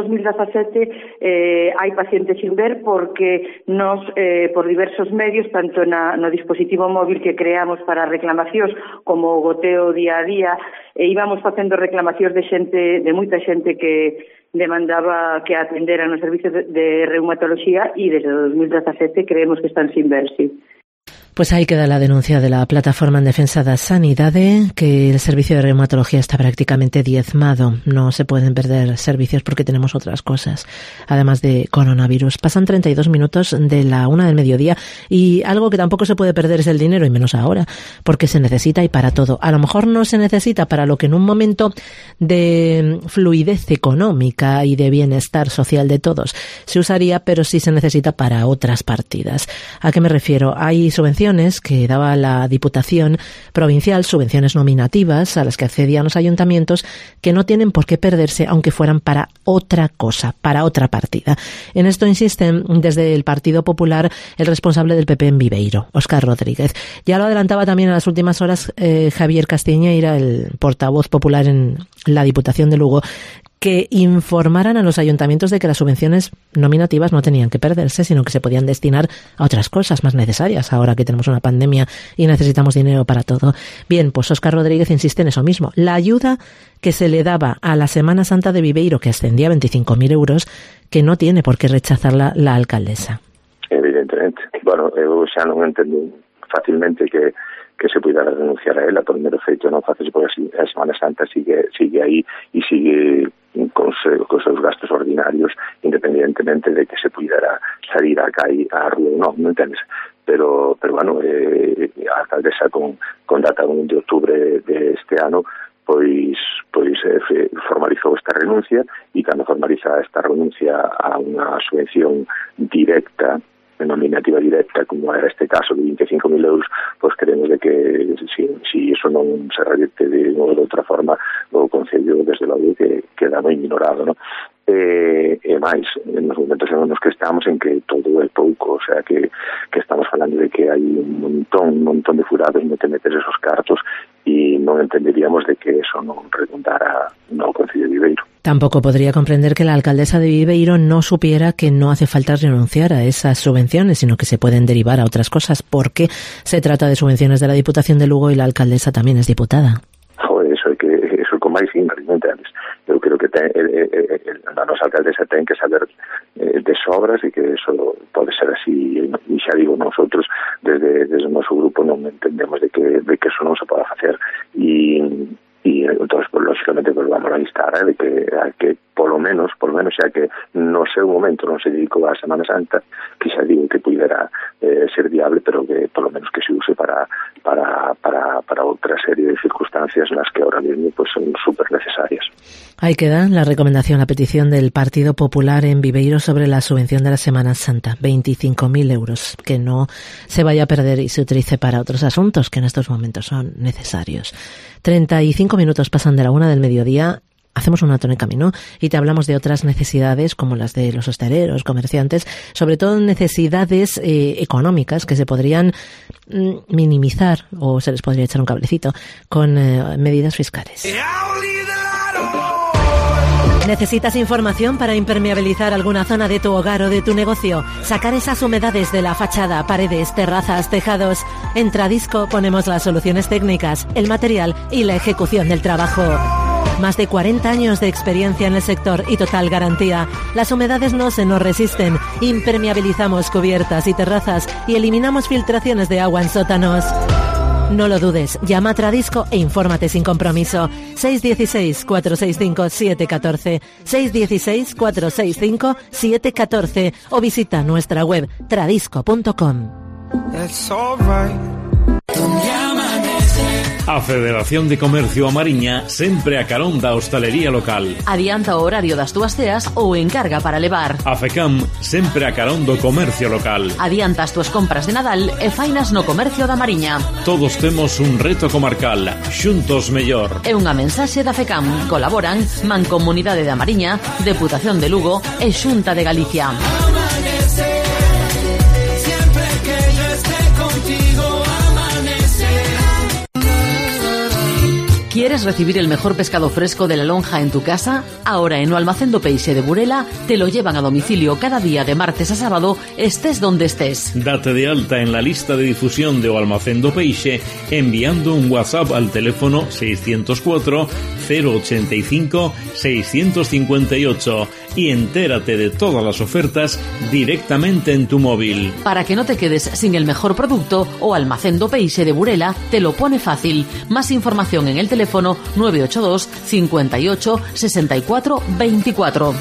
Speaker 15: 2017 hai pacientes sin ver, porque nos, por diversos medios, tanto no dispositivo móvil que creamos para reclamacións como o goteo día a día, íbamos facendo reclamacións de xente, de moita xente que demandaba que atenderan os servicios de reumatoloxía, e desde o 2017 creemos que están sin ver, sí.
Speaker 4: Pues ahí queda la denuncia de la Plataforma en Defensa da Sanidade, que el servicio de reumatología está prácticamente diezmado. No se pueden perder servicios porque tenemos otras cosas, además de coronavirus. Pasan 32 minutos de la 1 del mediodía y algo que tampoco se puede perder es el dinero, y menos ahora, porque se necesita y para todo. A lo mejor no se necesita para lo que en un momento de fluidez económica y de bienestar social de todos se usaría, pero sí se necesita para otras partidas. ¿A qué me refiero? Hay subvenciones que daba la Diputación Provincial, subvenciones nominativas a las que accedían los ayuntamientos, que no tienen por qué perderse aunque fueran para otra cosa, para otra partida. En esto insisten desde el Partido Popular el responsable del PP en Viveiro, Óscar Rodríguez. Ya lo adelantaba también en las últimas horas Javier Castiñeira, el portavoz popular en la Diputación de Lugo, que informaran a los ayuntamientos de que las subvenciones nominativas no tenían que perderse, sino que se podían destinar a otras cosas más necesarias, ahora que tenemos una pandemia y necesitamos dinero para todo. Bien, pues Óscar Rodríguez insiste en eso mismo. La ayuda que se le daba a la Semana Santa de Viveiro, que ascendía a 25.000 euros, que no tiene por qué rechazarla la alcaldesa.
Speaker 16: Evidentemente. Bueno, eu xa non entendo facilmente que se pudiera renunciar a ela por mero feito non faces, porque a Semana Santa sigue aí e sigue con seus gastos ordinarios, independentemente de que se pudiera salir a calle a rúa, non entendes? Pero bueno, a alcaldesa con data 1 de outubro de este ano pois formalizou esta renuncia, e cando formaliza esta renuncia a unha subvención directa nominativa directa, como era este caso de 25.000 euros, pois creemos de que si iso non se revierte de unha ou de outra forma, o Concello desde logo que queda moi minorado, non? E máis, nos momentos nos que estamos en que todo é pouco, o sea que estamos falando de que hai un montón de furados de meter esos cartos e non entenderíamos de que eso non redundara no Concello de Viveiro.
Speaker 4: Tampoco podría comprender que la alcaldesa de Viveiro no supiera que no hace falta renunciar a esas subvenciones, sino que se pueden derivar a otras cosas, porque se trata de subvenciones de la Diputación de Lugo y la alcaldesa también es diputada.
Speaker 16: Joder, eso con máis ingredientes. Eu creo que a nosa alcaldesa ten que saber de sobras e que eso pode ser así, e xa digo, nosotros desde o noso grupo non entendemos de que eso non se poda facer e entonces, pues, lógicamente, pues, vamos a instar de que polo menos xa que no seu momento non se dedicou a Semana Santa, que xa digo que pudera ser viable, pero que polo menos que se use para outra serie de circunstancias nas que ahora mismo pues, son súper necesarias.
Speaker 4: Ahí queda la recomendación, la petición del Partido Popular en Viveiro sobre la subvención de la Semana Santa, 25.000 euros, que no se vaya a perder y se utilice para otros asuntos que en estos momentos son necesarios. 35 minutos pasan de la 1 del mediodía. Hacemos un alto en el camino y te hablamos de otras necesidades como las de los hosteleros, comerciantes, sobre todo necesidades económicas que se podrían minimizar o se les podría echar un cablecito con medidas fiscales. ¿Necesitas información para impermeabilizar alguna zona de tu hogar o de tu negocio? Sacar esas humedades de la fachada, paredes, terrazas, tejados. En Tradisco ponemos las soluciones técnicas, el material y la ejecución del trabajo. Más de 40 años de experiencia en el sector y total garantía. Las humedades no se nos resisten. Impermeabilizamos cubiertas y terrazas y eliminamos filtraciones de agua en sótanos. No lo dudes, llama a Tradisco e infórmate sin compromiso. 616-465-714, 616-465-714 o visita nuestra web tradisco.com.
Speaker 17: A Federación de Comercio A Mariña sempre a carón da hostalería local.
Speaker 18: Adianta o horario das túas ceas ou encarga para levar.
Speaker 17: A FECAM sempre a carón do comercio local.
Speaker 18: Adianta as túas compras de Nadal e fainas no comercio da Mariña.
Speaker 17: Todos temos un reto comarcal, xuntos mellor.
Speaker 18: É unha mensaxe da FECAM. Colaboran Mancomunidade da Mariña, Deputación de Lugo e Xunta de Galicia. ¿Quieres recibir el mejor pescado fresco de la lonja en tu casa? Ahora en o Almacén do Peixe de Burela te lo llevan a domicilio cada día de martes a sábado, estés donde estés.
Speaker 17: Date de alta en la lista de difusión de o Almacén do Peixe enviando un WhatsApp al teléfono 604 085 658 y entérate de todas las ofertas directamente en tu móvil.
Speaker 18: Para que no te quedes sin el mejor producto, o Almacén do Peixe de Burela te lo pone fácil. Más información en el teléfono 982 58 64 24.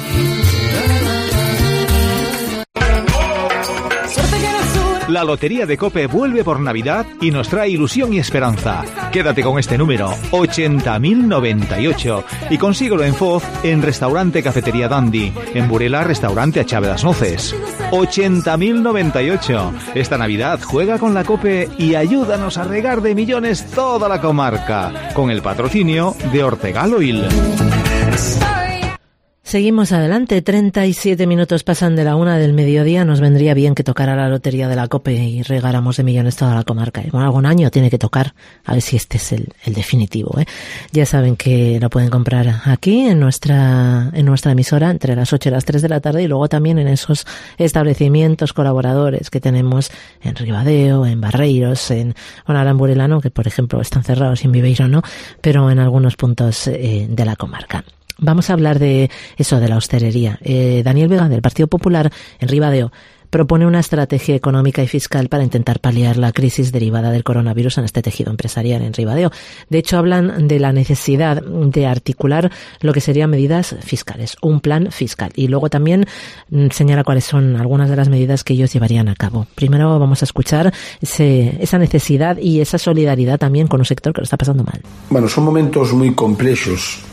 Speaker 14: La Lotería de COPE vuelve por Navidad y nos trae ilusión y esperanza. Quédate con este número, 80.098, y consíguelo en Foz, en Restaurante Cafetería Dandy, en Burela, Restaurante A Chave das Noces. 80.098. Esta Navidad juega con la COPE y ayúdanos a regar de millones toda la comarca, con el patrocinio de Ortegal Oil.
Speaker 4: Seguimos adelante, 37 minutos pasan de la 1 del mediodía. Nos vendría bien que tocara la lotería de la COPE y regáramos de millones toda la comarca. Y bueno, algún año tiene que tocar, a ver si este es el definitivo, ¿eh? Ya saben que lo pueden comprar aquí en nuestra emisora entre las 8 y las 3 de la tarde, y luego también en esos establecimientos colaboradores que tenemos en Ribadeo, en Barreiros, ahora en Burela no, que por ejemplo están cerrados, y en Viveiro no, pero en algunos puntos de la comarca. Vamos a hablar de eso, de la hostelería. Daniel Vega, del Partido Popular, en Ribadeo, propone una estrategia económica y fiscal para intentar paliar la crisis derivada del coronavirus en este tejido empresarial en Ribadeo. De hecho, hablan de la necesidad de articular lo que serían medidas fiscales, un plan fiscal. Y luego también señala cuáles son algunas de las medidas que ellos llevarían a cabo. Primero vamos a escuchar esa necesidad y esa solidaridad también con un sector que lo está pasando mal.
Speaker 19: Bueno, son momentos muy complejos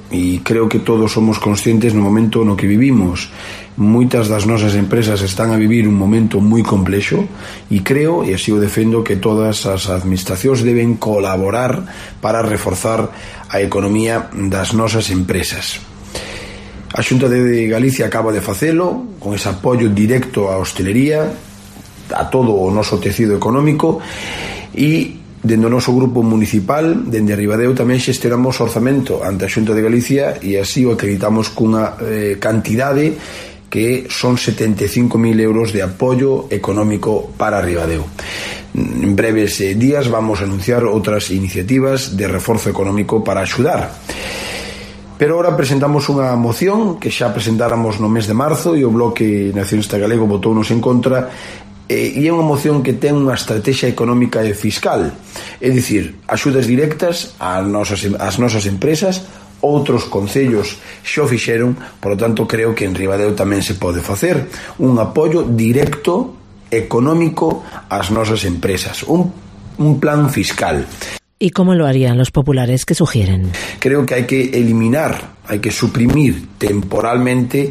Speaker 19: e creo que todos somos conscientes no momento no que vivimos. Moitas das nosas empresas están a vivir un momento moi complexo e creo, e así o defendo, que todas as administracións deben colaborar para reforzar a economía das nosas empresas. A Xunta de Galicia acaba de facelo con ese apoio directo á hostelería, a todo o noso tecido económico, e dende o noso grupo municipal, dende Ribadeo, tamén xestionamos orzamento ante a Xunta de Galicia e así o acreditamos cunha cantidade que son 75.000 euros de apoio económico para Ribadeo. En breves días vamos a anunciar outras iniciativas de reforzo económico para axudar. Pero ahora presentamos unha moción que xa presentáramos no mes de marzo e o Bloque Nacionalista Galego votounos en contra, e é unha moción que ten unha estrategia económica e fiscal, é dicir, axudas directas ás nosas empresas. Outros concellos xa o fixeron, por lo tanto creo que en Ribadeo tamén se pode facer un apoio directo económico ás nosas empresas, un plan fiscal.
Speaker 4: ¿Y cómo lo harían los populares? ¿Qué sugieren?
Speaker 19: Creo que hay que eliminar, hay que suprimir temporalmente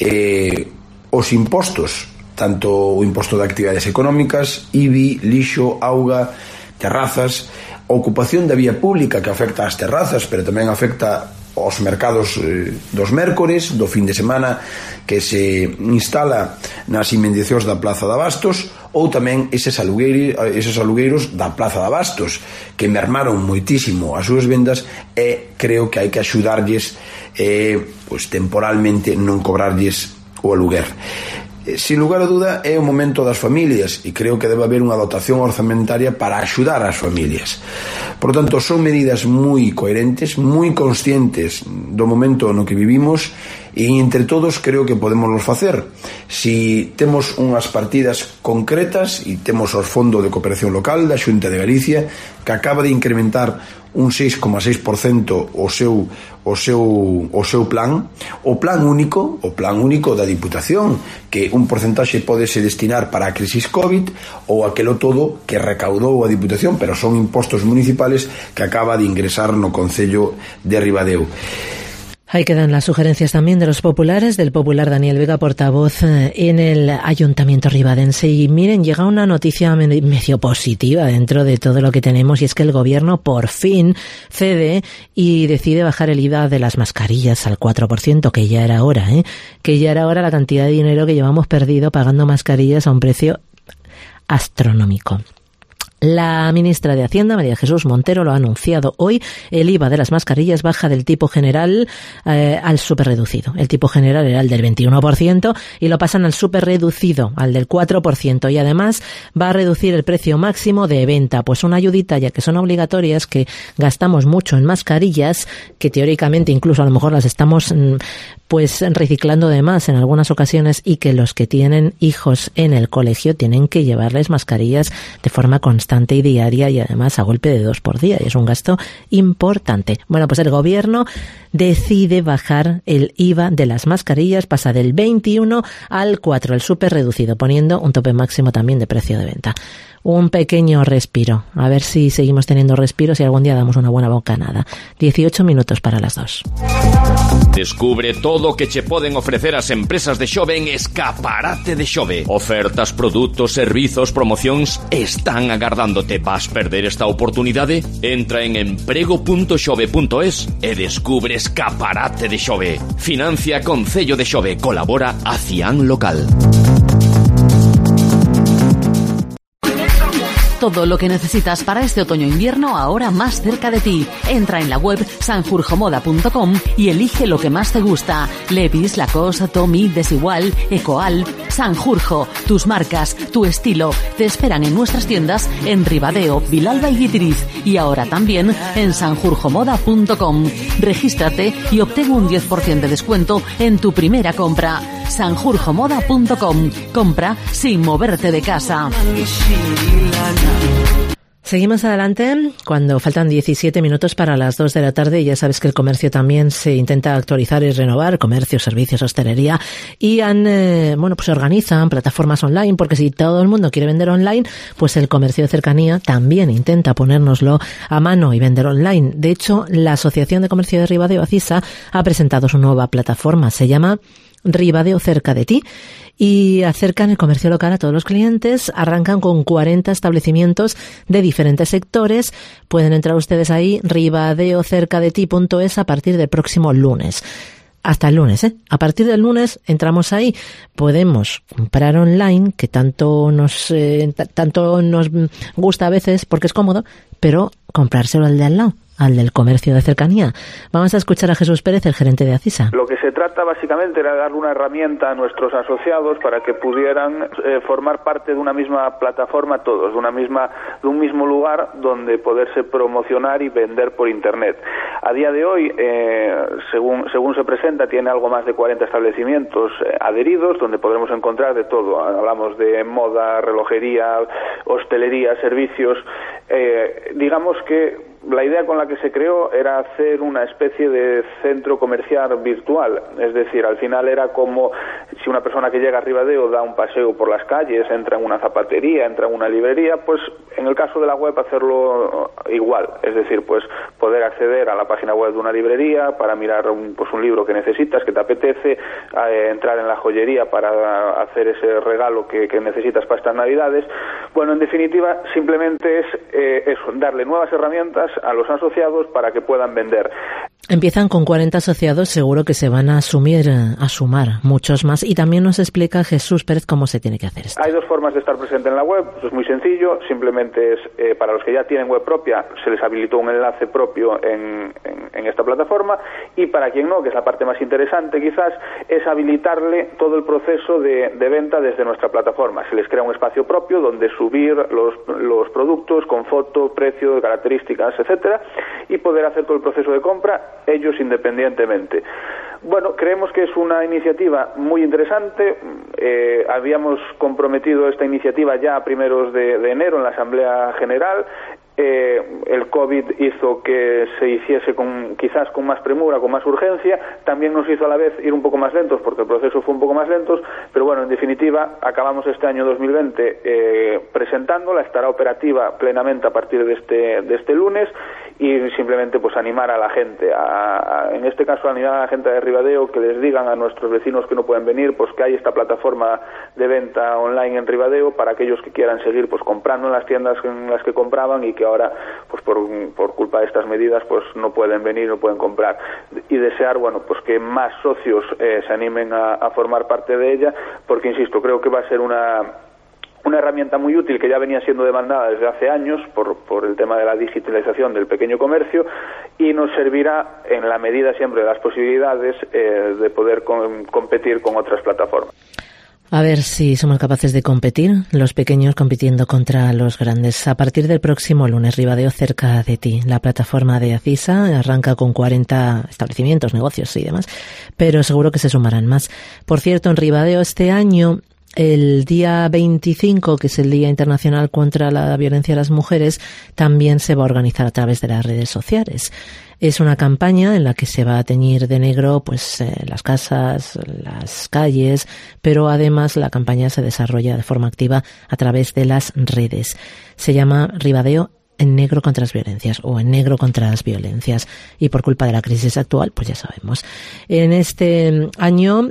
Speaker 19: os impostos, tanto o imposto de actividades económicas, IBI, lixo, auga, terrazas, ocupación da vía pública que afecta ás terrazas, pero tamén afecta aos mercados dos mércores, do fin de semana que se instala nas inmediacións da Plaza de Abastos, ou tamén eses alugueiros da Plaza de Abastos que mermaron moitísimo as súas vendas, e creo que hai que axudarlles temporalmente, non cobrarlles o aluguer. Sin lugar a duda é o momento das familias e creo que debe haber unha dotación orzamentaria para axudar as familias. Por lo tanto, son medidas moi coherentes, moi conscientes do momento no que vivimos, e entre todos creo que podemos facer. Si temos unhas partidas concretas e temos o Fondo de Cooperación Local da Xunta de Galicia, que acaba de incrementar un 6,6% o seu plan, o plan único da Diputación, que un porcentaxe pode se destinar para a crisis COVID ou aquelo todo que recaudou a Diputación, pero son impostos municipales que acaba de ingresar no Concello de Ribadeo.
Speaker 4: Ahí quedan las sugerencias también de los populares, del popular Daniel Vega, portavoz en el Ayuntamiento ribadense. Y miren, llega una noticia medio positiva dentro de todo lo que tenemos, y es que el gobierno por fin cede y decide bajar el IVA de las mascarillas al 4%, que ya era hora, que ya era hora la cantidad de dinero que llevamos perdido pagando mascarillas a un precio astronómico. La ministra de Hacienda, María Jesús Montero, lo ha anunciado hoy. El IVA de las mascarillas baja del tipo general al superreducido. El tipo general era el del 21% y lo pasan al superreducido, al del 4%. Y además va a reducir el precio máximo de venta. Pues una ayudita, ya que son obligatorias, que gastamos mucho en mascarillas, que teóricamente incluso a lo mejor las estamos reciclando de más en algunas ocasiones, y que los que tienen hijos en el colegio tienen que llevarles mascarillas de forma constante y diaria, y además a golpe de 2 por día, y es un gasto importante. Bueno, pues el gobierno decide bajar el IVA de las mascarillas, pasa del 21 al 4, el súper reducido, poniendo un tope máximo también de precio de venta. Un pequeño respiro, a ver si seguimos teniendo respiros y algún día damos una buena bocanada. 18 minutos para las 2.
Speaker 5: Descubre todo o que che poden ofrecer as empresas de Xove en Escaparate de Xove. Ofertas, produtos, servizos, promocións están agardándote. Vas perder esta oportunidade? Entra en emprego.xove.es e descubre Escaparate de Xove. Financia Concello de Xove. Colabora a Cian Local.
Speaker 18: Todo lo que necesitas para este otoño-invierno ahora más cerca de ti. Entra en la web sanjurjomoda.com y elige lo que más te gusta. Levi's, Lacoste, Tommy, Desigual, Ecoal, Sanjurjo. Tus marcas, tu estilo. Te esperan en nuestras tiendas en Ribadeo, Vilalba y Guitiriz. Y ahora también en sanjurjomoda.com. Regístrate y obtén un 10% de descuento en tu primera compra. sanjurjomoda.com. Compra sin moverte de casa.
Speaker 4: Seguimos adelante cuando faltan 17 minutos para las 2 de la tarde. Ya sabes que el comercio también se intenta actualizar y renovar, comercio, servicios, hostelería, y pues organizan plataformas online, porque si todo el mundo quiere vender online, pues el comercio de cercanía también intenta ponérnoslo a mano y vender online. De hecho, la Asociación de Comercio de Ribadeo, ACISA, ha presentado su nueva plataforma. Se llama Ribadeo cerca de ti, y acercan el comercio local a todos los clientes. Arrancan con 40 establecimientos de diferentes sectores. Pueden entrar ustedes ahí, ribadeocercadeti.es, a partir del próximo lunes. Hasta el lunes, A partir del lunes entramos ahí. Podemos comprar online, que tanto nos gusta a veces porque es cómodo, pero comprárselo al de al lado, al del comercio de cercanía. Vamos a escuchar a Jesús Pérez, el gerente de ACISA.
Speaker 20: Lo que se trata básicamente era darle una herramienta a nuestros asociados para que pudieran formar parte de una misma plataforma todos, de un mismo lugar donde poderse promocionar y vender por Internet. A día de hoy, según se presenta, tiene algo más de 40 establecimientos adheridos, donde podremos encontrar de todo. Hablamos de moda, relojería, hostelería, servicios. Digamos que la idea con la que se creó era hacer una especie de centro comercial virtual, es decir, al final era como si una persona que llega a Ribadeo da un paseo por las calles, entra en una zapatería, entra en una librería, pues en el caso de la web hacerlo igual, es decir, pues poder acceder a la página web de una librería para mirar un libro que necesitas, que te apetece, entrar en la joyería para hacer ese regalo que necesitas para estas Navidades. Bueno, en definitiva, simplemente es eso, darle nuevas herramientas a los asociados para que puedan vender.
Speaker 4: Empiezan con 40 asociados, seguro que se van a sumar muchos más, y también nos explica Jesús Pérez cómo se tiene que hacer esto.
Speaker 20: Hay dos formas de estar presente en la web, es muy sencillo, simplemente es para los que ya tienen web propia, se les habilitó un enlace propio en esta plataforma, y para quien no, que es la parte más interesante quizás, es habilitarle todo el proceso de venta desde nuestra plataforma. Se les crea un espacio propio donde subir los productos con foto, precio, características, etcétera, y poder hacer todo el proceso de compra ellos independientemente. Bueno, creemos que es una iniciativa muy interesante. Habíamos comprometido esta iniciativa ya a primeros de enero en la Asamblea General. El COVID hizo que se hiciese quizás con más premura, con más urgencia. También nos hizo a la vez ir un poco más lentos, porque el proceso fue un poco más lento, pero bueno, en definitiva, acabamos este año 2020 presentándola, estará operativa plenamente a partir de este lunes, y simplemente pues animar a la gente, en este caso animar a la gente de Ribadeo, que les digan a nuestros vecinos que no pueden venir, pues que hay esta plataforma de venta online en Ribadeo para aquellos que quieran seguir pues comprando en las tiendas en las que compraban y que ahora pues por culpa de estas medidas pues no pueden venir, no pueden comprar, y desear pues que más socios se animen a formar parte de ella, porque insisto, creo que va a ser una herramienta muy útil que ya venía siendo demandada desde hace años por el tema de la digitalización del pequeño comercio, y nos servirá en la medida siempre de las posibilidades de poder competir con otras plataformas.
Speaker 4: A ver si somos capaces de competir, los pequeños compitiendo contra los grandes. A partir del próximo lunes, Ribadeo cerca de ti. La plataforma de ACISA arranca con 40 establecimientos, negocios y demás, pero seguro que se sumarán más. Por cierto, en Ribadeo este año, el día 25, que es el Día Internacional contra la Violencia a las Mujeres, también se va a organizar a través de las redes sociales. Es una campaña en la que se va a teñir de negro las casas, las calles, pero además la campaña se desarrolla de forma activa a través de las redes. Se llama Ribadeo en negro contra las violencias, o en negro contra las violencias, y por culpa de la crisis actual, pues ya sabemos. En este año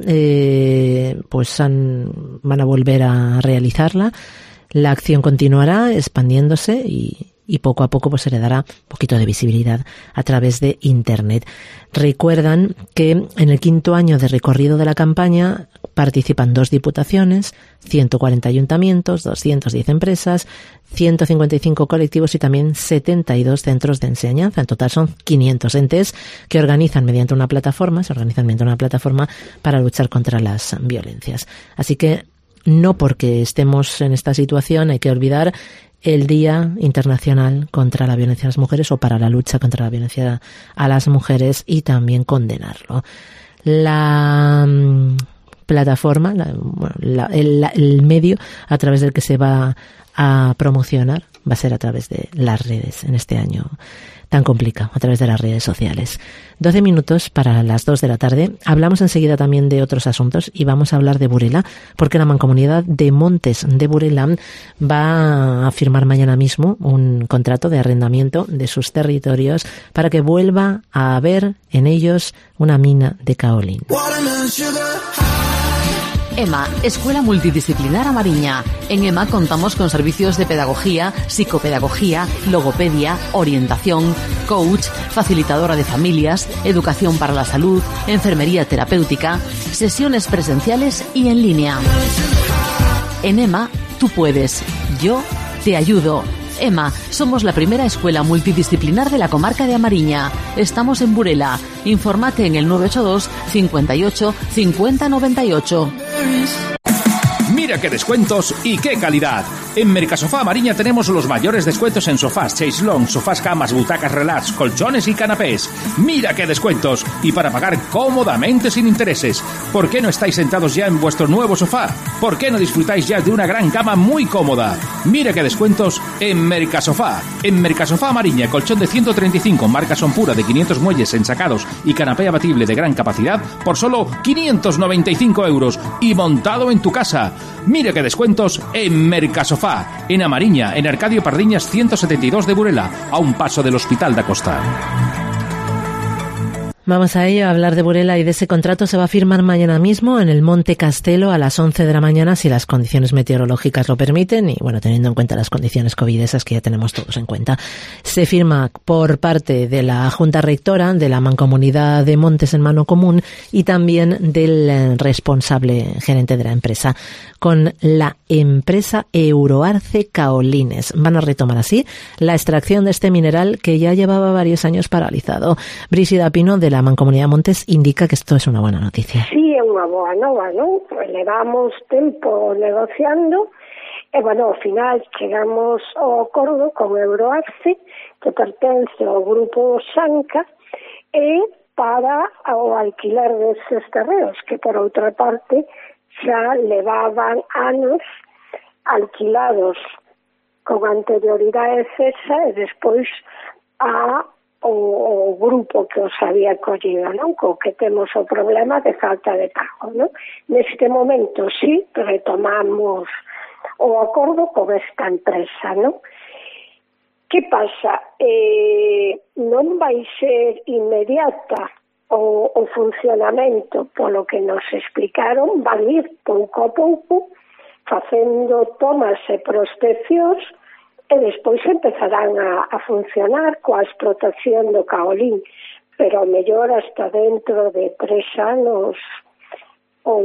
Speaker 4: van a volver a realizarla. La acción continuará expandiéndose y poco a poco pues se le dará un poquito de visibilidad a través de Internet. Recuerdan que en el 5º año de recorrido de la campaña participan 2 diputaciones, 140 ayuntamientos, 210 empresas, 155 colectivos y también 72 centros de enseñanza. En total son 500 entes que se organizan mediante una plataforma para luchar contra las violencias. Así que no porque estemos en esta situación hay que olvidar el Día Internacional contra la Violencia a las Mujeres, o para la lucha contra la violencia a las mujeres, y también condenarlo. La plataforma, el medio a través del que se va a promocionar va a ser a través de las redes en este año tan complicado, a través de las redes sociales. 12 minutos para las 2 de la tarde. Hablamos enseguida también de otros asuntos y vamos a hablar de Burela, porque la Mancomunidad de Montes de Burela va a firmar mañana mismo un contrato de arrendamiento de sus territorios para que vuelva a haber en ellos una mina de caolín.
Speaker 18: EMA, Escuela Multidisciplinar Amariña. En EMA contamos con servicios de pedagogía, psicopedagogía, logopedia, orientación, coach, facilitadora de familias, educación para la salud, enfermería terapéutica, sesiones presenciales y en línea. En EMA, tú puedes. Yo te ayudo. EMA, somos la primera escuela multidisciplinar de la comarca de Amariña. Estamos en Burela. Infórmate en el 982 58 50 98.
Speaker 21: Mira qué descuentos y qué calidad. En Mercasofá Amariña tenemos los mayores descuentos en sofás, chaislong, sofás, camas, butacas, relax, colchones y canapés. Mira qué descuentos. Y para pagar cómodamente sin intereses. ¿Por qué no estáis sentados ya en vuestro nuevo sofá? ¿Por qué no disfrutáis ya de una gran cama muy cómoda? Mira qué descuentos en Mercasofá. En Mercasofá Amariña, colchón de 135, marca Son Pura de 500 muelles ensacados y canapé abatible de gran capacidad por solo 595 euros y montado en tu casa. Mira qué descuentos en Mercasofá, en Amariña, en Arcadio Pardiñas 172 de Burela, a un paso del Hospital da Costa.
Speaker 4: Vamos a ello, a hablar de Burela, y de ese contrato se va a firmar mañana mismo en el Monte Castelo a las 11 de la mañana, si las condiciones meteorológicas lo permiten y, bueno, teniendo en cuenta las condiciones covidesas que ya tenemos todos en cuenta. Se firma por parte de la Junta Rectora, de la Mancomunidad de Montes en Mano Común y también del responsable gerente de la empresa, con la empresa Euroarce Caolines. Van a retomar así la extracción de este mineral que ya llevaba varios años paralizado. Brígida Pino, de la Mancomunidad de Montes, indica que esto es una buena noticia.
Speaker 22: Sí, é unha boa nova, non? Levamos tempo negociando e, bueno, ao final chegamos ao acordo con Euroarce, que pertence ao grupo Sanca, e para o alquiler deses terreos, que por outra parte xa levaban anos alquilados con anterioridade cesa e despois o grupo que os había collido, non? Co que temos o problema de falta de pago, non? Neste momento sí retomamos o acordo con esta empresa, non? Que pasa? Non vai ser inmediata o funcionamento, polo que nos explicaron, van ir pouco a pouco facendo tomas e prospeccións e despois empezarán a funcionar coa explotación do caolín, pero ao mellor hasta dentro de 3 anos ou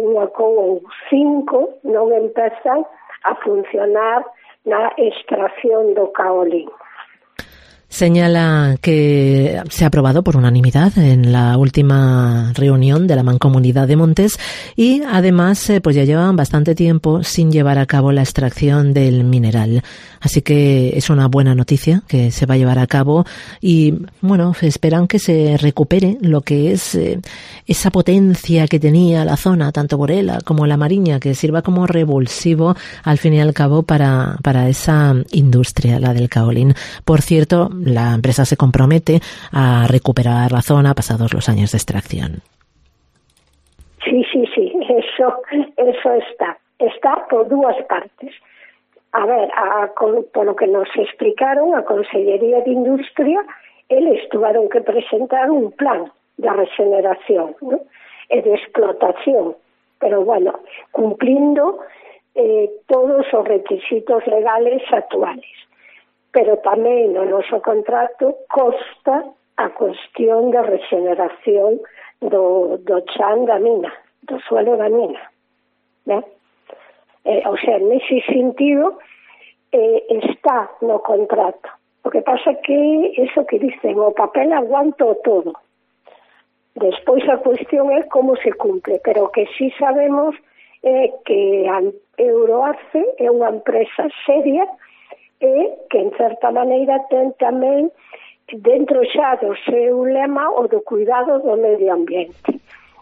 Speaker 22: 5 non empezan a funcionar na extracción do caolín.
Speaker 4: Señala que se ha aprobado por unanimidad en la última reunión de la Mancomunidad de Montes y además pues ya llevan bastante tiempo sin llevar a cabo la extracción del mineral. Así que es una buena noticia que se va a llevar a cabo y, bueno, esperan que se recupere lo que es esa potencia que tenía la zona, tanto Burela como la Amariña, que sirva como revulsivo al fin y al cabo para esa industria, la del caolín. Por cierto, la empresa se compromete a recuperar la zona pasados los años de extracción.
Speaker 22: Sí, eso está por dúas partes. A ver, por lo que nos explicaron, a Consellería de Industria, eles tuvieron que presentar un plan de regeneración, ¿no? E de explotación, pero bueno, cumplindo todos os requisitos legales actuales. Pero tamén no noso contrato consta a cuestión de regeneración do chan da mina, do suelo da mina, ¿no? O sea, nese sentido está no contrato. O que pasa que eso que dicen, o papel aguanta todo. Despois a cuestión é como se cumple, pero que sí sabemos que a Euroarce é unha empresa seria e que en certa maneira ten tamén dentro xa do seu lema o do cuidado do medio ambiente.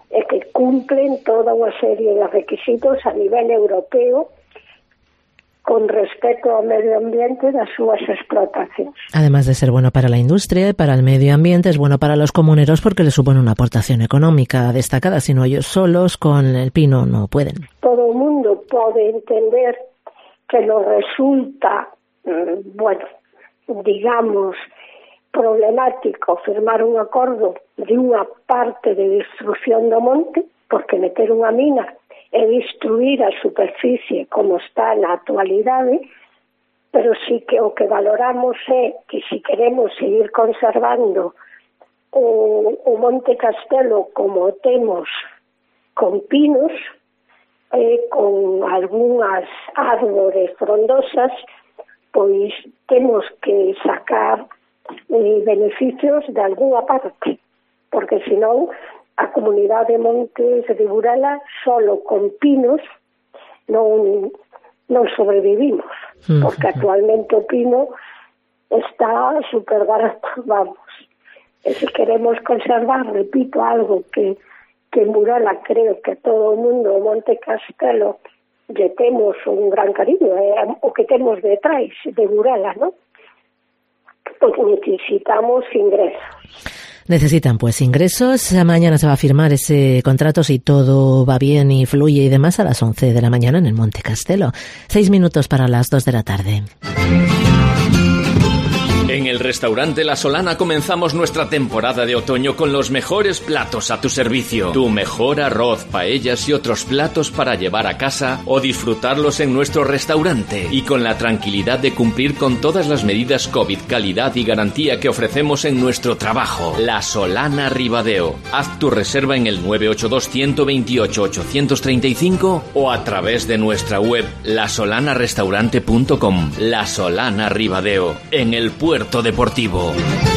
Speaker 22: e que cumplen toda unha serie de requisitos a nivel europeo con respecto ao medio ambiente das súas explotacións.
Speaker 4: Además de ser bueno para la industria y para el medio ambiente, es bueno para los comuneros porque les supone una aportación económica destacada. Si no, ellos solos con el pino no pueden.
Speaker 22: Todo o mundo pode entender que nos resulta, digamos, problemático firmar un acordo de unha parte de destrucción do monte, porque meter unha mina e destruir a superficie como está na actualidade, pero sí que o que valoramos é que se queremos seguir conservando o Monte Castelo como temos con pinos, con algunhas árbores frondosas, pois temos que sacar beneficios de algunha parte, porque senón a comunidade de Montes de Burela solo con pinos non sobrevivimos, porque actualmente o pino está super barato, vamos. E se queremos conservar, repito, algo que en Burela creo que todo o mundo o Monte Castelo lle temos un gran cariño, o que temos detrás de Burela, ¿no? Pues necesitamos ingresos.
Speaker 4: Necesitan pues ingresos. Mañana se va a firmar ese contrato, si todo va bien y fluye y demás, a las 11 de la mañana en el Monte Castelo. 6 minutos para las 2 de la tarde.
Speaker 5: En el restaurante La Solana comenzamos nuestra temporada de otoño con los mejores platos a tu servicio. Tu mejor arroz, paellas y otros platos para llevar a casa o disfrutarlos en nuestro restaurante. Y con la tranquilidad de cumplir con todas las medidas COVID, calidad y garantía que ofrecemos en nuestro trabajo. La Solana Ribadeo. Haz tu reserva en el 982-128-835 o a través de nuestra web lasolanarestaurante.com. La Solana Ribadeo. En el puerto deportivo.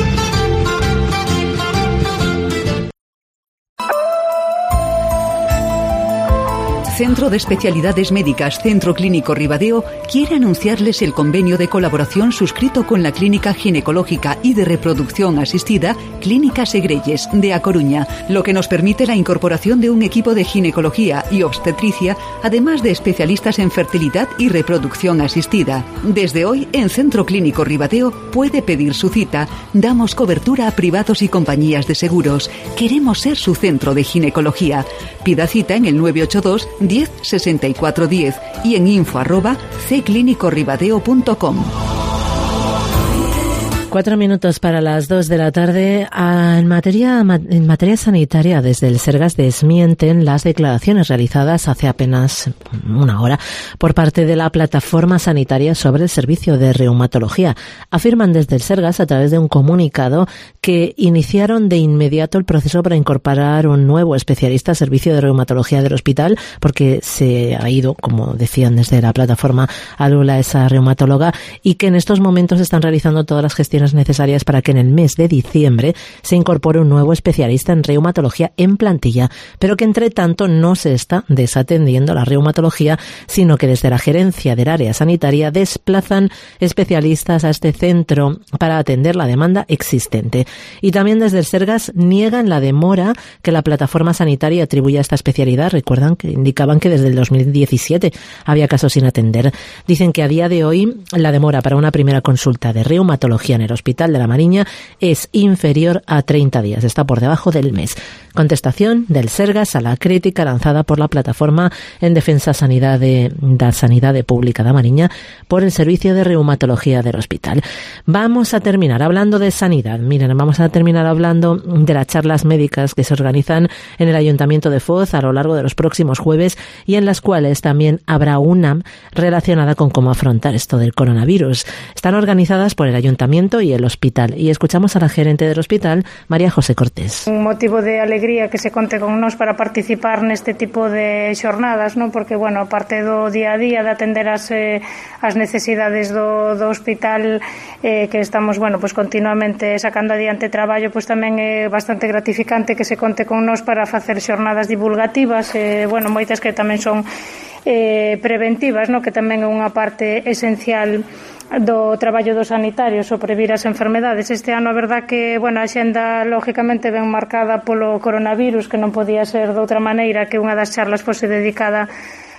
Speaker 1: Centro de Especialidades Médicas Centro Clínico Ribadeo quiere anunciarles el convenio de colaboración suscrito con la Clínica Ginecológica y de Reproducción Asistida Clínica Segrelles de A Coruña, lo que nos permite la incorporación de un equipo de ginecología y obstetricia, además de especialistas en fertilidad y reproducción asistida. Desde hoy, en Centro Clínico Ribadeo puede pedir su cita. Damos cobertura a privados y compañías de seguros. Queremos ser su centro de ginecología. Pida cita en el 982 10 64 10 y en info@cclinicoribadeo.com.
Speaker 4: 4 minutos para las 2 de la tarde. En materia sanitaria, desde el Sergas desmienten las declaraciones realizadas hace apenas una hora por parte de la Plataforma Sanitaria sobre el Servicio de Reumatología. Afirman desde el Sergas, a través de un comunicado, que iniciaron de inmediato el proceso para incorporar un nuevo especialista al Servicio de Reumatología del hospital, porque se ha ido, como decían desde la plataforma, a Lula, esa reumatóloga, y que en estos momentos están realizando todas las gestiones necesarias para que en el mes de diciembre se incorpore un nuevo especialista en reumatología en plantilla, pero que entre tanto no se está desatendiendo la reumatología, sino que desde la gerencia del área sanitaria desplazan especialistas a este centro para atender la demanda existente. Y también desde el Sergas niegan la demora que la plataforma sanitaria atribuye a esta especialidad. Recuerdan que indicaban que desde el 2017 había casos sin atender. Dicen que a día de hoy la demora para una primera consulta de reumatología en el Hospital de la Mariña es inferior a 30 días, está por debajo del mes. Contestación del Sergas a la crítica lanzada por la plataforma en defensa da Sanidade Pública da Mariña por el servicio de reumatología del hospital. Vamos a terminar hablando de sanidad. Miren, vamos a terminar hablando de las charlas médicas que se organizan en el Ayuntamiento de Foz a lo largo de los próximos jueves y en las cuales también habrá una relacionada con cómo afrontar esto del coronavirus. Están organizadas por el Ayuntamiento y el hospital. Y escuchamos a la gerente del hospital, María José Cortés.
Speaker 3: Un motivo de alegría que se conte con nós para participar neste tipo de xornadas, non? Porque, bueno, aparte do día a día de atender as necesidades do hospital, que estamos, bueno, pues continuamente sacando adiante traballo, pues tamén é bastante gratificante que se conte con nós para facer xornadas divulgativas, bueno, moitas que tamén son preventivas, no? Que tamén é unha parte esencial do traballo dos sanitarios, o previr as enfermedades. Este ano a verdad que, bueno, a xenda lógicamente ben marcada polo coronavirus, que non podía ser de outra maneira que unha das charlas fose dedicada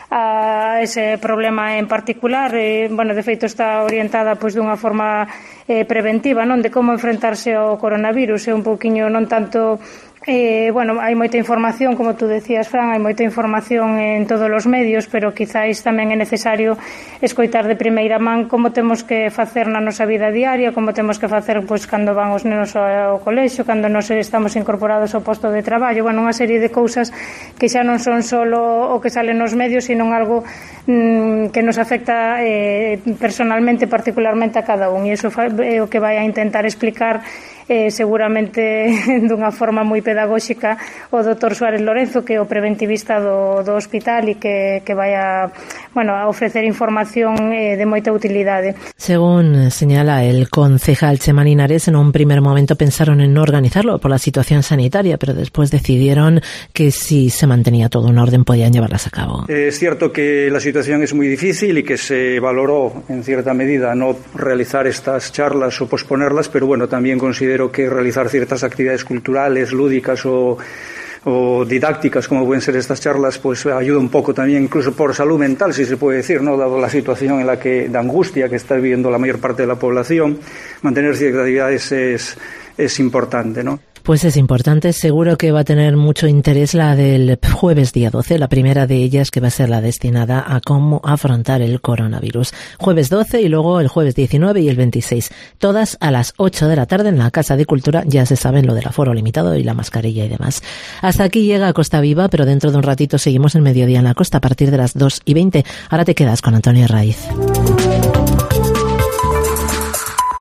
Speaker 3: a ese problema en particular. Bueno, de feito está orientada pois dunha forma preventiva, non, de como enfrentarse ao coronavirus. É un pouquiño non tanto bueno, hai moita información, como tú decías, Fran, hai moita información en todos os medios, pero quizáis tamén é necesario escoitar de primeira man como temos que facer na nosa vida diaria, como temos que facer pois cando van os nenos ao colexio, cando nos estamos incorporados ao posto de traballo. Bueno, unha serie de cousas que xa non son solo o que sale nos medios, sino algo que nos afecta personalmente, particularmente a cada un, e iso é o que vai a intentar explicar seguramente dunha forma moi pedagóxica o Dr. Suárez Lorenzo, que é o preventivista do hospital e que vai a, bueno, a ofrecer información de moita utilidade.
Speaker 4: Según señala el concejal Chema Linares, en un primer momento pensaron en no organizarlo por la situación sanitaria, pero después decidieron que si se mantenía todo en orden podían llevarlas a cabo.
Speaker 6: Es cierto que la situación es muy difícil y que se valoró en cierta medida no realizar estas charlas o posponerlas, pero bueno, también considero que realizar ciertas actividades culturales, lúdicas o didácticas, como pueden ser estas charlas, pues ayuda un poco también, incluso por salud mental, si se puede decir, ¿no? Dado la situación en la que, de angustia que está viviendo la mayor parte de la población, mantener ciertas actividades es importante, ¿no?
Speaker 4: Pues es importante, seguro que va a tener mucho interés la del jueves día 12, la primera de ellas que va a ser la destinada a cómo afrontar el coronavirus. Jueves 12 y luego el jueves 19 y el 26, todas a las 8 de la tarde en la Casa de Cultura, ya se saben lo del aforo limitado y la mascarilla y demás. Hasta aquí llega Costa Viva, pero dentro de un ratito seguimos en Mediodía en la Costa a partir de las 2:20. Ahora te quedas con Antonio Raiz.